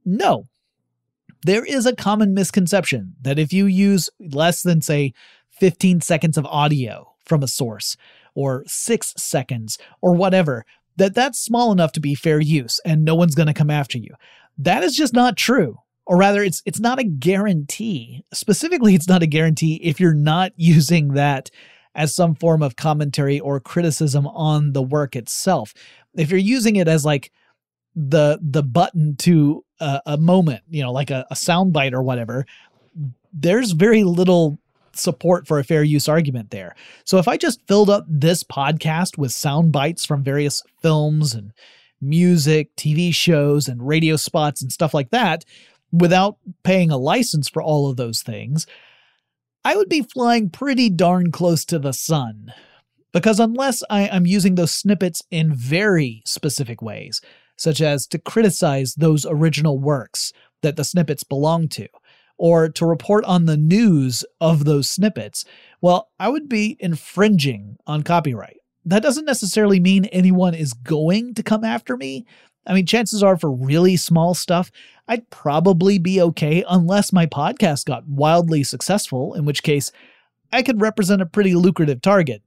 No. There is a common misconception that if you use less than, say, fifteen seconds of audio from a source, or six seconds, or whatever, that that's small enough to be fair use and no one's going to come after you. That is just not true. Or rather, it's it's not a guarantee. Specifically, it's not a guarantee if you're not using that as some form of commentary or criticism on the work itself. If you're using it as like the the button to a, a moment, you know, like a, a soundbite or whatever, there's very little support for a fair use argument there. So if I just filled up this podcast with sound bites from various films and music, T V shows, and radio spots and stuff like that, without paying a license for all of those things, I would be flying pretty darn close to the sun. Because unless I am using those snippets in very specific ways, such as to criticize those original works that the snippets belong to, or to report on the news of those snippets, well, I would be infringing on copyright. That doesn't necessarily mean anyone is going to come after me. I mean, chances are for really small stuff, I'd probably be okay unless my podcast got wildly successful, in which case I could represent a pretty lucrative target.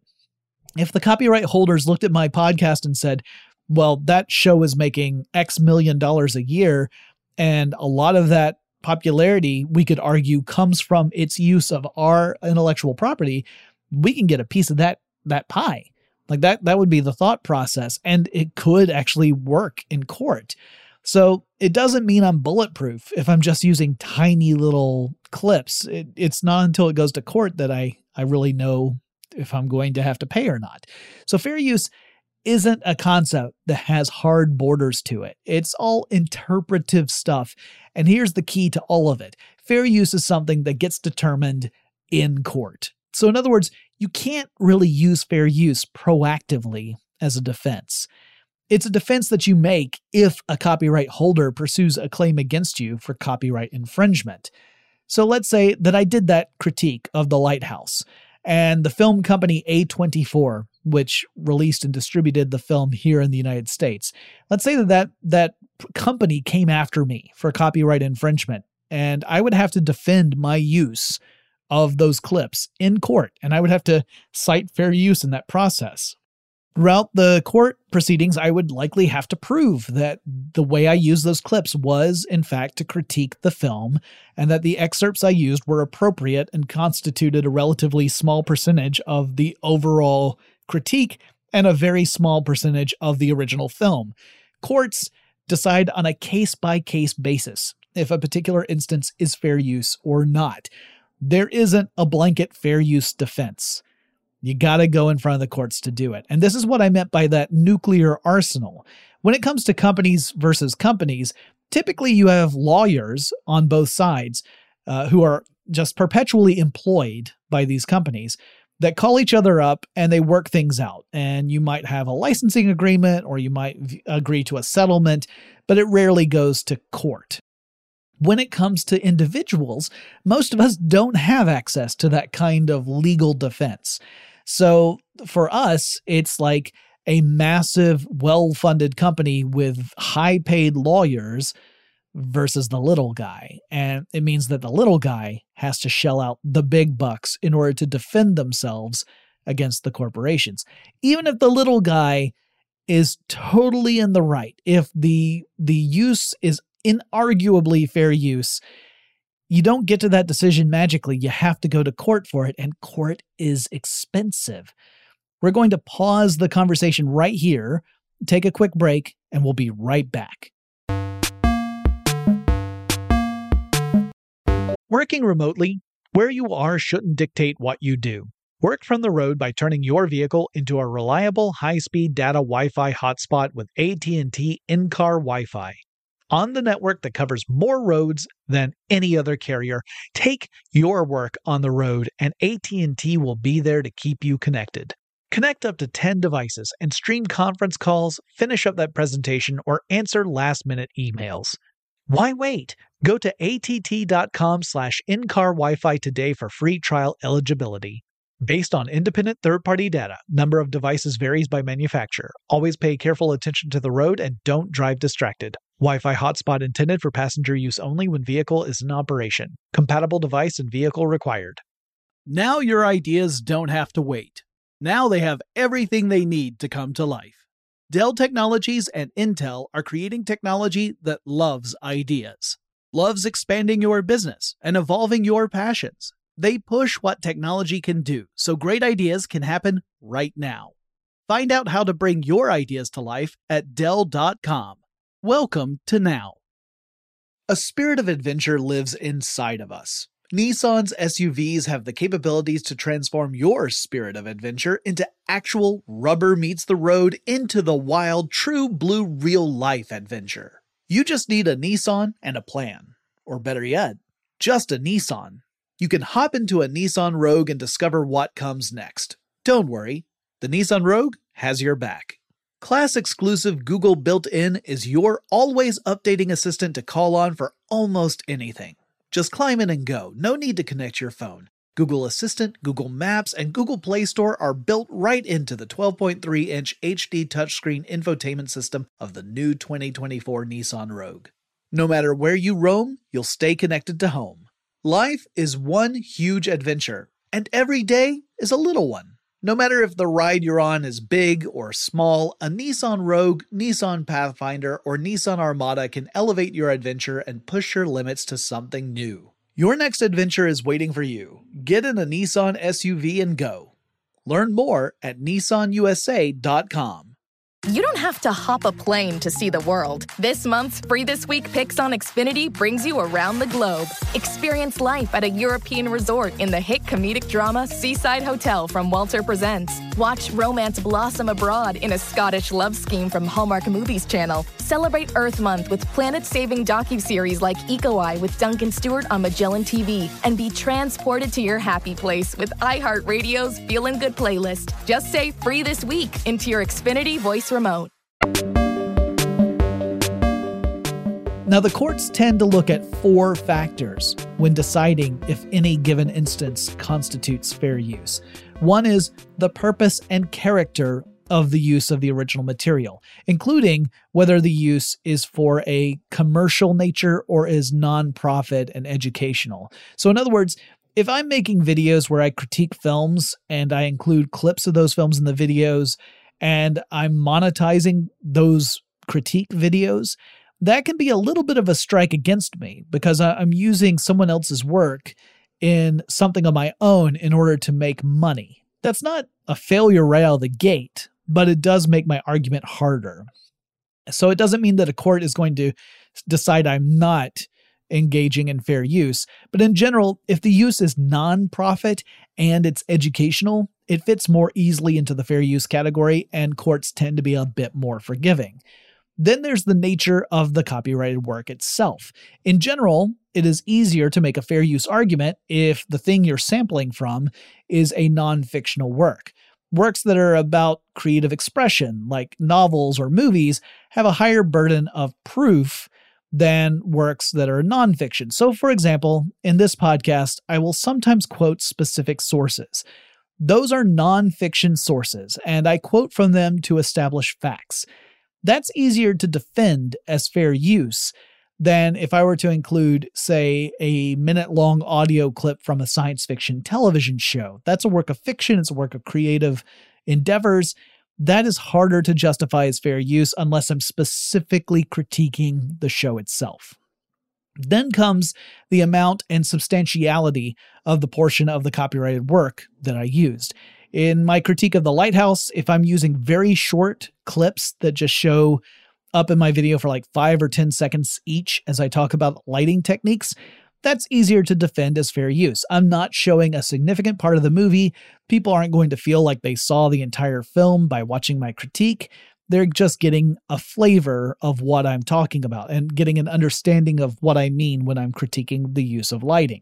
If the copyright holders looked at my podcast and said, well, that show is making X million dollars a year, and a lot of that popularity, we could argue, comes from its use of our intellectual property, we can get a piece of that that pie. Like that, that would be the thought process, and it could actually work in court. So it doesn't mean I'm bulletproof if I'm just using tiny little clips. It, it's not until it goes to court that I, I really know if I'm going to have to pay or not. So fair use isn't a concept that has hard borders to it. It's all interpretive stuff. And here's the key to all of it. Fair use is something that gets determined in court. So in other words, you can't really use fair use proactively as a defense. It's a defense that you make if a copyright holder pursues a claim against you for copyright infringement. So let's say that I did that critique of The Lighthouse, and the film company A twenty-four, which released and distributed the film here in the United States. Let's say that that, that company came after me for copyright infringement, and I would have to defend my use of those clips in court, and I would have to cite fair use in that process. Throughout the court proceedings, I would likely have to prove that the way I used those clips was, in fact, to critique the film, and that the excerpts I used were appropriate and constituted a relatively small percentage of the overall critique and a very small percentage of the original film. Courts decide on a case-by-case basis if a particular instance is fair use or not. There isn't a blanket fair use defense. You gotta go in front of the courts to do it. And this is what I meant by that nuclear arsenal. When it comes to companies versus companies, typically you have lawyers on both sides uh, who are just perpetually employed by these companies that call each other up and they work things out. And you might have a licensing agreement or you might v- agree to a settlement, but it rarely goes to court. When it comes to individuals, most of us don't have access to that kind of legal defense. So for us, it's like a massive, well-funded company with high-paid lawyers versus the little guy. And it means that the little guy has to shell out the big bucks in order to defend themselves against the corporations. Even if the little guy is totally in the right, if the the use is inarguably fair use, you don't get to that decision magically. You have to go to court for it, and court is expensive. We're going to pause the conversation right here, take a quick break, and we'll be right back. Working remotely, where you are shouldn't dictate what you do. Work from the road by turning your vehicle into a reliable high-speed data Wi-Fi hotspot with A T and T in-car Wi-Fi. On the network that covers more roads than any other carrier, take your work on the road and A T and T will be there to keep you connected. Connect up to ten devices and stream conference calls, finish up that presentation, or answer last-minute emails. Why wait? Go to att.com slash in-car Wi-Fi today for free trial eligibility. Based on independent third-party data, number of devices varies by manufacturer. Always pay careful attention to the road and don't drive distracted. Wi-Fi hotspot intended for passenger use only when vehicle is in operation. Compatible device and vehicle required. Now your ideas don't have to wait. Now they have everything they need to come to life. Dell Technologies and Intel are creating technology that loves ideas. Loves expanding your business and evolving your passions. They push what technology can do so great ideas can happen right now. Find out how to bring your ideas to life at Dell dot com. Welcome to Now. A spirit of adventure lives inside of us. Nissan's S U Vs have the capabilities to transform your spirit of adventure into actual rubber meets the road, into the wild, true blue, real-life adventure. You just need a Nissan and a plan. Or better yet, just a Nissan. You can hop into a Nissan Rogue and discover what comes next. Don't worry, the Nissan Rogue has your back. Class-exclusive Google built-in is your always-updating assistant to call on for almost anything. Just climb in and go. No need to connect your phone. Google Assistant, Google Maps, and Google Play Store are built right into the twelve point three inch H D touchscreen infotainment system of the new twenty twenty-four Nissan Rogue. No matter where you roam, you'll stay connected to home. Life is one huge adventure, and every day is a little one. No matter if the ride you're on is big or small, a Nissan Rogue, Nissan Pathfinder, or Nissan Armada can elevate your adventure and push your limits to something new. Your next adventure is waiting for you. Get in a Nissan S U V and go. Learn more at Nissan U S A dot com. You don't have to hop a plane to see the world. This month's Free This Week Picks on Xfinity brings you around the globe. Experience life at a European resort in the hit comedic drama Seaside Hotel from Walter Presents. Watch romance blossom abroad in a Scottish love scheme from Hallmark Movies Channel. Celebrate Earth Month with planet-saving docuseries like Eco Eye with Duncan Stewart on Magellan T V. And be transported to your happy place with iHeartRadio's Feelin' Good playlist. Just say Free This Week into your Xfinity voice remote. Now, the courts tend to look at four factors when deciding if any given instance constitutes fair use. One is the purpose and character of the use of the original material, including whether the use is for a commercial nature or is nonprofit and educational. So in other words, if I'm making videos where I critique films and I include clips of those films in the videos and I'm monetizing those critique videos, that can be a little bit of a strike against me because I'm using someone else's work in something of my own in order to make money. That's not a failure right out of the gate, but it does make my argument harder. So it doesn't mean that a court is going to decide I'm not engaging in fair use. But in general, if the use is nonprofit and it's educational, it fits more easily into the fair use category, and courts tend to be a bit more forgiving. Then there's the nature of the copyrighted work itself. In general, it is easier to make a fair use argument if the thing you're sampling from is a non-fictional work. Works that are about creative expression, like novels or movies, have a higher burden of proof than works that are nonfiction. So, for example, in this podcast, I will sometimes quote specific sources. Those are nonfiction sources, and I quote from them to establish facts. That's easier to defend as fair use than if I were to include, say, a minute-long audio clip from a science fiction television show. That's a work of fiction. It's a work of creative endeavors. That is harder to justify as fair use unless I'm specifically critiquing the show itself. Then comes the amount and substantiality of the portion of the copyrighted work that I used. In my critique of The Lighthouse, if I'm using very short clips that just show up in my video for like five or ten seconds each as I talk about lighting techniques, that's easier to defend as fair use. I'm not showing a significant part of the movie. People aren't going to feel like they saw the entire film by watching my critique. They're just getting a flavor of what I'm talking about and getting an understanding of what I mean when I'm critiquing the use of lighting.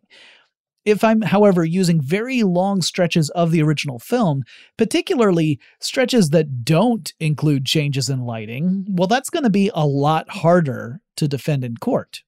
If I'm, however, using very long stretches of the original film, particularly stretches that don't include changes in lighting, well, that's going to be a lot harder to defend in court.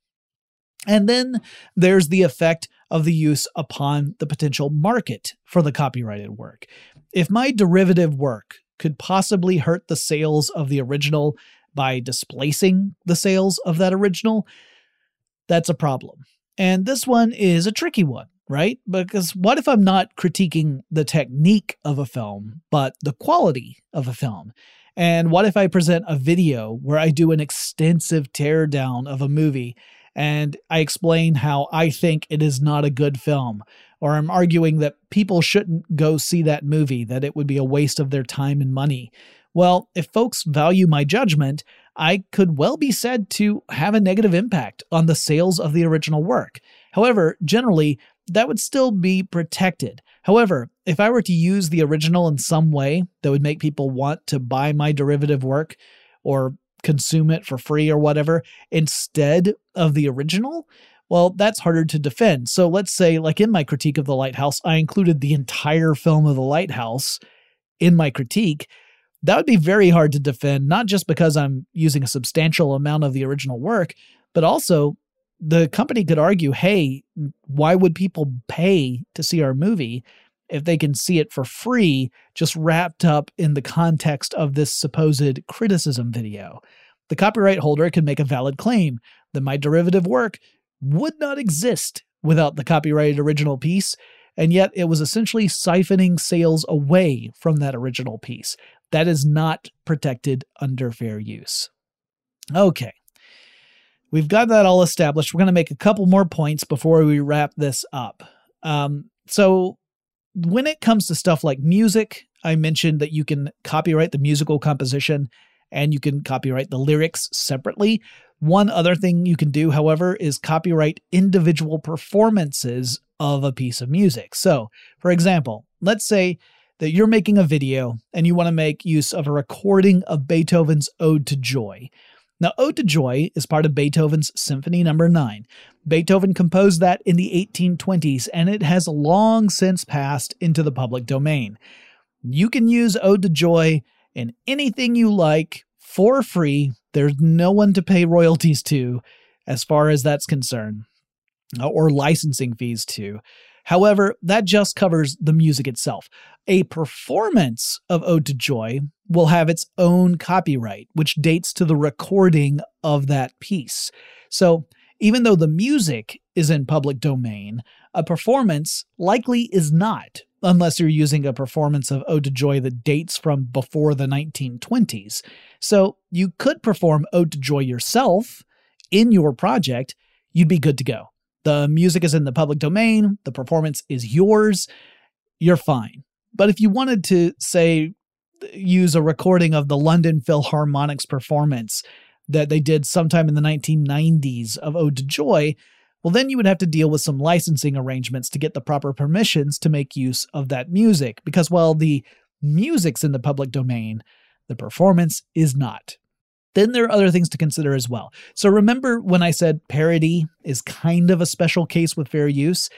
And then there's the effect of the use upon the potential market for the copyrighted work. If my derivative work could possibly hurt the sales of the original, by displacing the sales of that original, that's a problem. And this one is a tricky one, right? Because what if I'm not critiquing the technique of a film, but the quality of a film? And what if I present a video where I do an extensive teardown of a movie and I explain how I think it is not a good film, or I'm arguing that people shouldn't go see that movie, that it would be a waste of their time and money? Well, if folks value my judgment, I could well be said to have a negative impact on the sales of the original work. However, generally, that would still be protected. However, if I were to use the original in some way that would make people want to buy my derivative work or consume it for free or whatever instead of the original, well, that's harder to defend. So let's say, like in my critique of The Lighthouse, I included the entire film of The Lighthouse in my critique. That would be very hard to defend, not just because I'm using a substantial amount of the original work, but also the company could argue, hey, why would people pay to see our movie if they can see it for free, just wrapped up in the context of this supposed criticism video? The copyright holder can make a valid claim that my derivative work would not exist without the copyrighted original piece, and yet it was essentially siphoning sales away from that original piece. That is not protected under fair use. Okay. We've got that all established. We're going to make a couple more points before we wrap this up. Um, so when it comes to stuff like music, I mentioned that you can copyright the musical composition and you can copyright the lyrics separately. One other thing you can do, however, is copyright individual performances of a piece of music. So, for example, let's say that you're making a video and you want to make use of a recording of Beethoven's Ode to Joy. Now, Ode to Joy is part of Beethoven's Symphony Number nine. Beethoven composed that in the eighteen twenties, and it has long since passed into the public domain. You can use Ode to Joy in anything you like for free. There's no one to pay royalties to as far as that's concerned, or licensing fees to. However, that just covers the music itself. A performance of Ode to Joy will have its own copyright, which dates to the recording of that piece. So even though the music is in public domain, a performance likely is not, unless you're using a performance of Ode to Joy that dates from before the nineteen twenties. So you could perform Ode to Joy yourself in your project. You'd be good to go. The music is in the public domain. The performance is yours. You're fine. But if you wanted to, say, use a recording of the London Philharmonic's performance that they did sometime in the nineteen nineties of Ode to Joy, well, then you would have to deal with some licensing arrangements to get the proper permissions to make use of that music. Because while the music's in the public domain, the performance is not. Then there are other things to consider as well. So remember when I said parody is kind of a special case with fair use?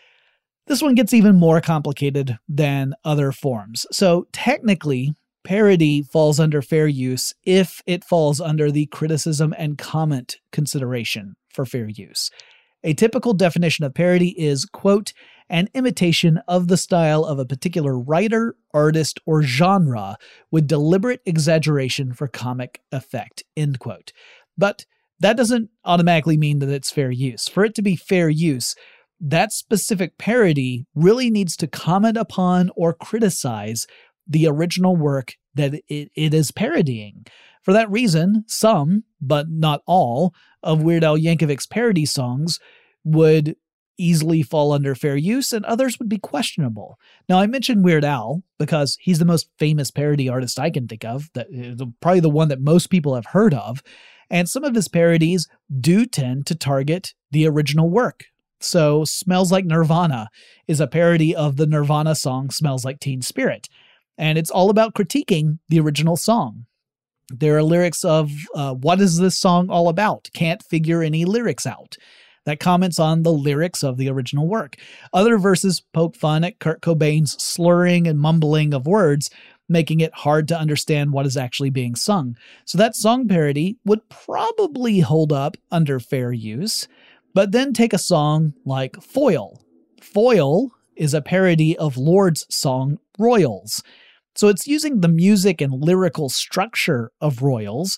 This one gets even more complicated than other forms. So technically, parody falls under fair use if it falls under the criticism and comment consideration for fair use. A typical definition of parody is, quote, an imitation of the style of a particular writer, artist, or genre with deliberate exaggeration for comic effect, end quote. But that doesn't automatically mean that it's fair use. For it to be fair use, that specific parody really needs to comment upon or criticize the original work that it, it is parodying. For that reason, some, but not all, of Weird Al Yankovic's parody songs would easily fall under fair use, and others would be questionable. Now, I mentioned Weird Al because he's the most famous parody artist I can think of, that probably the one that most people have heard of, and some of his parodies do tend to target the original work. So, Smells Like Nirvana is a parody of the Nirvana song Smells Like Teen Spirit, and it's all about critiquing the original song. There are lyrics of, uh, what is this song all about? Can't figure any lyrics out. That comments on the lyrics of the original work. Other verses poke fun at Kurt Cobain's slurring and mumbling of words, making it hard to understand what is actually being sung. So that song parody would probably hold up under fair use. But then take a song like Foil. Foil is a parody of Lord's song Royals. So it's using the music and lyrical structure of Royals,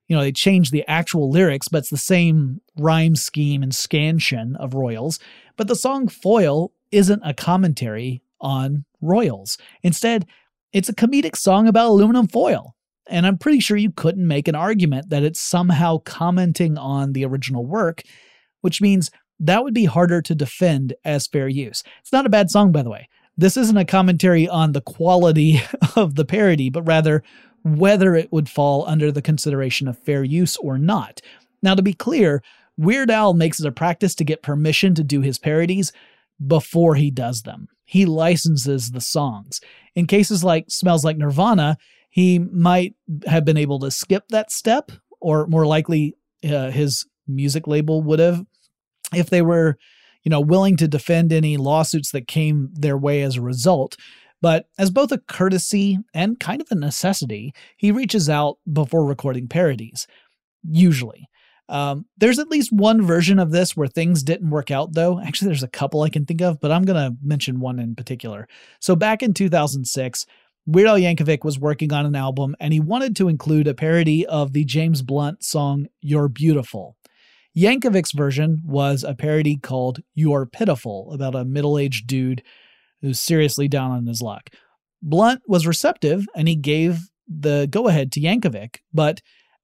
You know, they changed the actual lyrics, but it's the same rhyme scheme and scansion of Royals. But the song Foil isn't a commentary on Royals. Instead, it's a comedic song about aluminum foil. And I'm pretty sure you couldn't make an argument that it's somehow commenting on the original work, which means that would be harder to defend as fair use. It's not a bad song, by the way. This isn't a commentary on the quality of the parody, but rather whether it would fall under the consideration of fair use or not. Now, to be clear, Weird Al makes it a practice to get permission to do his parodies before he does them. He licenses the songs. In cases like Smells Like Nirvana, he might have been able to skip that step, or more likely uh, his music label would have, if they were, you know, willing to defend any lawsuits that came their way as a result. But as both a courtesy and kind of a necessity, he reaches out before recording parodies. Usually. Um, there's at least one version of this where things didn't work out, though. Actually, there's a couple I can think of, but I'm going to mention one in particular. So back in two thousand six, Weird Al Yankovic was working on an album, and he wanted to include a parody of the James Blunt song You're Beautiful. Yankovic's version was a parody called You're Pitiful, about a middle-aged dude who's seriously down on his luck. Blunt was receptive, and he gave the go-ahead to Yankovic, but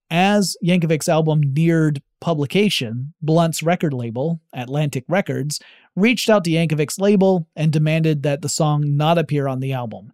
as Yankovic's album neared publication, Blunt's record label, Atlantic Records, reached out to Yankovic's label and demanded that the song not appear on the album.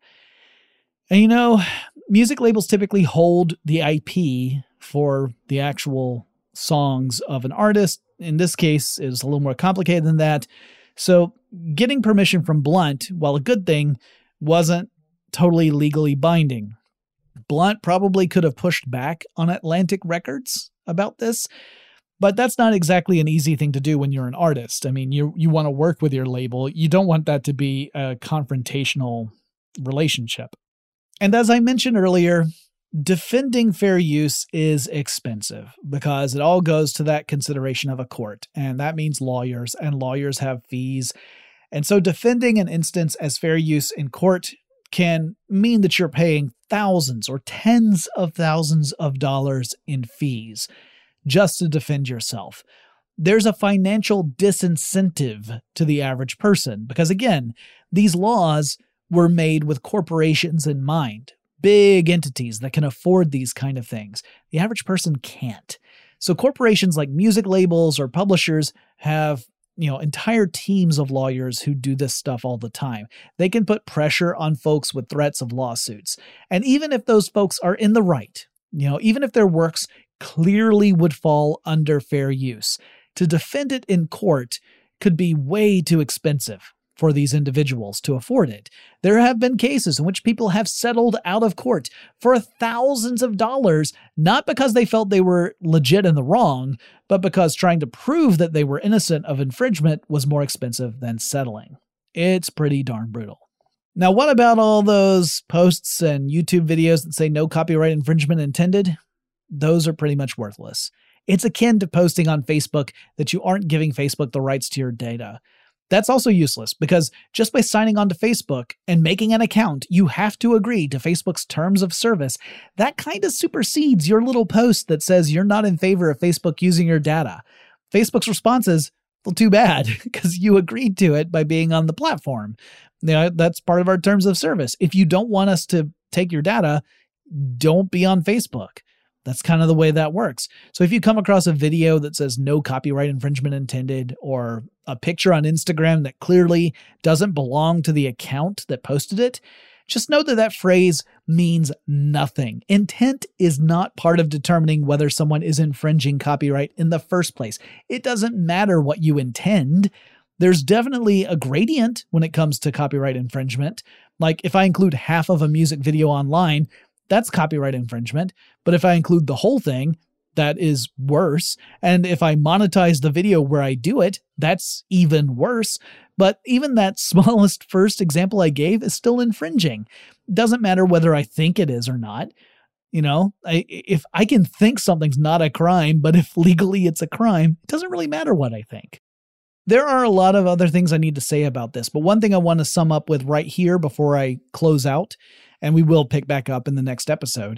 And you know, music labels typically hold the I P for the actual songs of an artist. In this case, it was a little more complicated than that. So getting permission from Blunt, while a good thing, wasn't totally legally binding. Blunt probably could have pushed back on Atlantic Records about this, but that's not exactly an easy thing to do when you're an artist. I mean, you you want to work with your label. You don't want that to be a confrontational relationship. And as I mentioned earlier, defending fair use is expensive because it all goes to that consideration of a court, and that means lawyers, and lawyers have fees. And so defending an instance as fair use in court can mean that you're paying thousands or tens of thousands of dollars in fees just to defend yourself. There's a financial disincentive to the average person because, again, these laws were made with corporations in mind, big entities that can afford these kind of things. The average person can't. So corporations like music labels or publishers have, you know, entire teams of lawyers who do this stuff all the time. They can put pressure on folks with threats of lawsuits. And even if those folks are in the right, you know, even if their works clearly would fall under fair use, to defend it in court could be way too expensive for these individuals to afford it. There have been cases in which people have settled out of court for thousands of dollars, not because they felt they were legit in the wrong, but because trying to prove that they were innocent of infringement was more expensive than settling. It's pretty darn brutal. Now, what about all those posts and YouTube videos that say no copyright infringement intended? Those are pretty much worthless. It's akin to posting on Facebook that you aren't giving Facebook the rights to your data. That's also useless because just by signing on to Facebook and making an account, you have to agree to Facebook's terms of service. That kind of supersedes your little post that says you're not in favor of Facebook using your data. Facebook's response is, well, too bad, because you agreed to it by being on the platform. You know, that's part of our terms of service. If you don't want us to take your data, don't be on Facebook. That's kind of the way that works. So if you come across a video that says no copyright infringement intended, or a picture on Instagram that clearly doesn't belong to the account that posted it, just know that that phrase means nothing. Intent is not part of determining whether someone is infringing copyright in the first place. It doesn't matter what you intend. There's definitely a gradient when it comes to copyright infringement. Like if I include half of a music video online, that's copyright infringement. But if I include the whole thing, that is worse. And if I monetize the video where I do it, that's even worse. But even that smallest first example I gave is still infringing. It doesn't matter whether I think it is or not. You know, I, if I can think something's not a crime, but if legally it's a crime, it doesn't really matter what I think. There are a lot of other things I need to say about this, but one thing I want to sum up with right here before I close out, and we will pick back up in the next episode,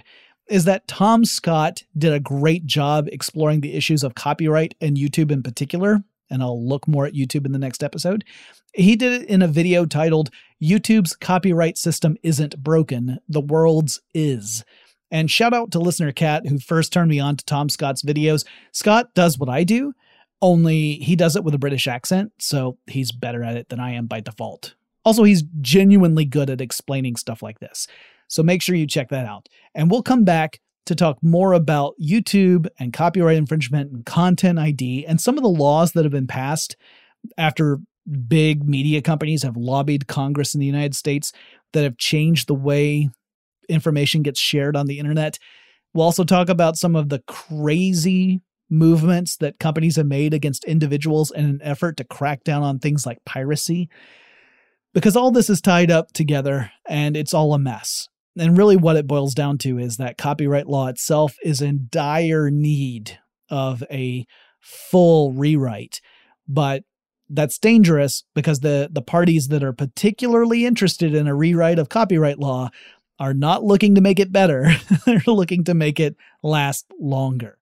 is that Tom Scott did a great job exploring the issues of copyright and YouTube in particular, and I'll look more at YouTube in the next episode. He did it in a video titled, YouTube's Copyright System Isn't Broken, the World's Is. And shout out to listener Kat, who first turned me on to Tom Scott's videos. Scott does what I do, only he does it with a British accent, so he's better at it than I am by default. Also, he's genuinely good at explaining stuff like this. So make sure you check that out. And we'll come back to talk more about YouTube and copyright infringement and content I D and some of the laws that have been passed after big media companies have lobbied Congress in the United States that have changed the way information gets shared on the internet. We'll also talk about some of the crazy movements that companies have made against individuals in an effort to crack down on things like piracy. Because all this is tied up together and it's all a mess. And really what it boils down to is that copyright law itself is in dire need of a full rewrite. But that's dangerous because the, the parties that are particularly interested in a rewrite of copyright law are not looking to make it better. They're looking to make it last longer.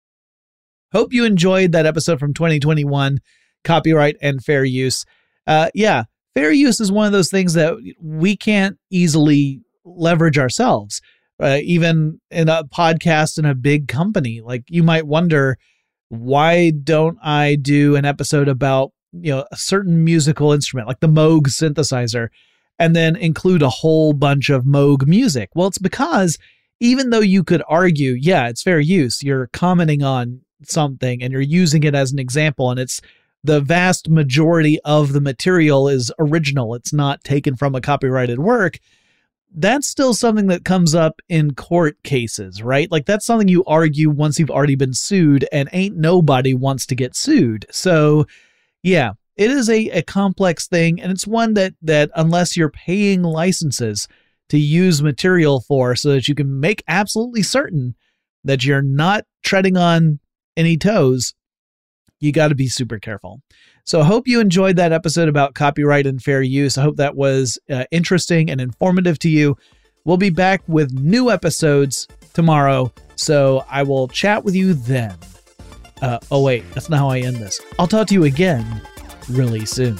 Hope you enjoyed that episode from twenty twenty-one, Copyright and Fair Use. Uh, yeah, fair use is one of those things that we can't easily leverage ourselves, uh, even in a podcast in a big company. Like, you might wonder, why don't I do an episode about, you know, a certain musical instrument like the Moog synthesizer and then include a whole bunch of Moog music? Well, it's because even though you could argue, yeah, it's fair use, you're commenting on something and you're using it as an example, and it's the vast majority of the material is original, it's not taken from a copyrighted work. That's still something that comes up in court cases, right? Like, that's something you argue once you've already been sued, and ain't nobody wants to get sued. So yeah, it is a, a complex thing, and it's one that that unless you're paying licenses to use material for so that you can make absolutely certain that you're not treading on any toes, you got to be super careful. So I hope you enjoyed that episode about copyright and fair use. I hope that was uh, interesting and informative to you. We'll be back with new episodes tomorrow, so I will chat with you then. Uh, oh, wait, that's not how I end this. I'll talk to you again really soon.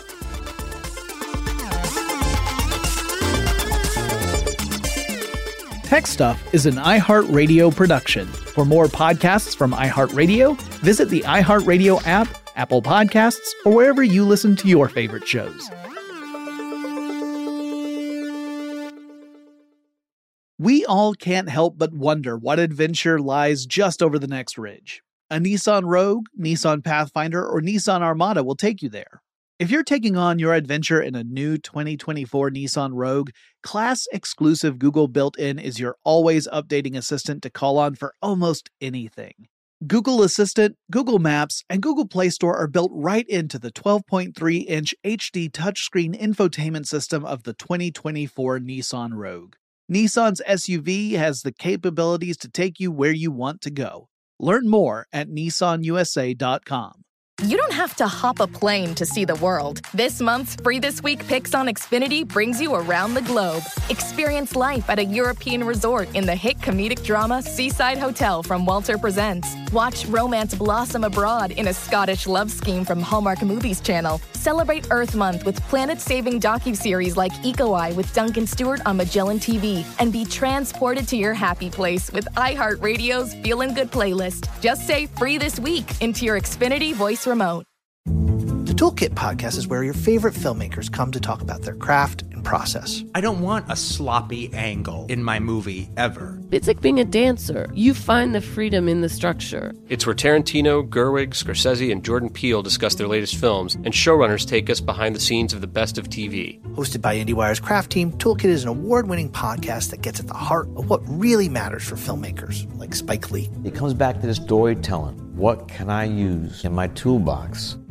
Tech Stuff is an iHeartRadio production. For more podcasts from iHeartRadio, visit the iHeartRadio app, Apple Podcasts, or wherever you listen to your favorite shows. We all can't help but wonder what adventure lies just over the next ridge. A Nissan Rogue, Nissan Pathfinder, or Nissan Armada will take you there. If you're taking on your adventure in a new twenty twenty-four Nissan Rogue, class-exclusive Google built-in is your always updating assistant to call on for almost anything. Google Assistant, Google Maps, and Google Play Store are built right into the twelve point three inch H D touchscreen infotainment system of the twenty twenty-four Nissan Rogue. Nissan's S U V has the capabilities to take you where you want to go. Learn more at Nissan U S A dot com. You don't have to hop a plane to see the world. This month's Free This Week Picks on Xfinity brings you around the globe. Experience life at a European resort in the hit comedic drama Seaside Hotel from Walter Presents. Watch romance blossom abroad in a Scottish love scheme from Hallmark Movies Channel. Celebrate Earth Month with planet-saving docuseries like Eco-Eye with Duncan Stewart on Magellan T V. And be transported to your happy place with iHeartRadio's Feelin' Good playlist. Just say Free This Week into your Xfinity voice remote. The Toolkit podcast is where your favorite filmmakers come to talk about their craft and process. I don't want a sloppy angle in my movie ever. It's like being a dancer. You find the freedom in the structure. It's where Tarantino, Gerwig, Scorsese, and Jordan Peele discuss their latest films, and showrunners take us behind the scenes of the best of T V. Hosted by IndieWire's craft team, Toolkit is an award-winning podcast that gets at the heart of what really matters for filmmakers, like Spike Lee. It comes back to this storytelling. What can I use in my toolbox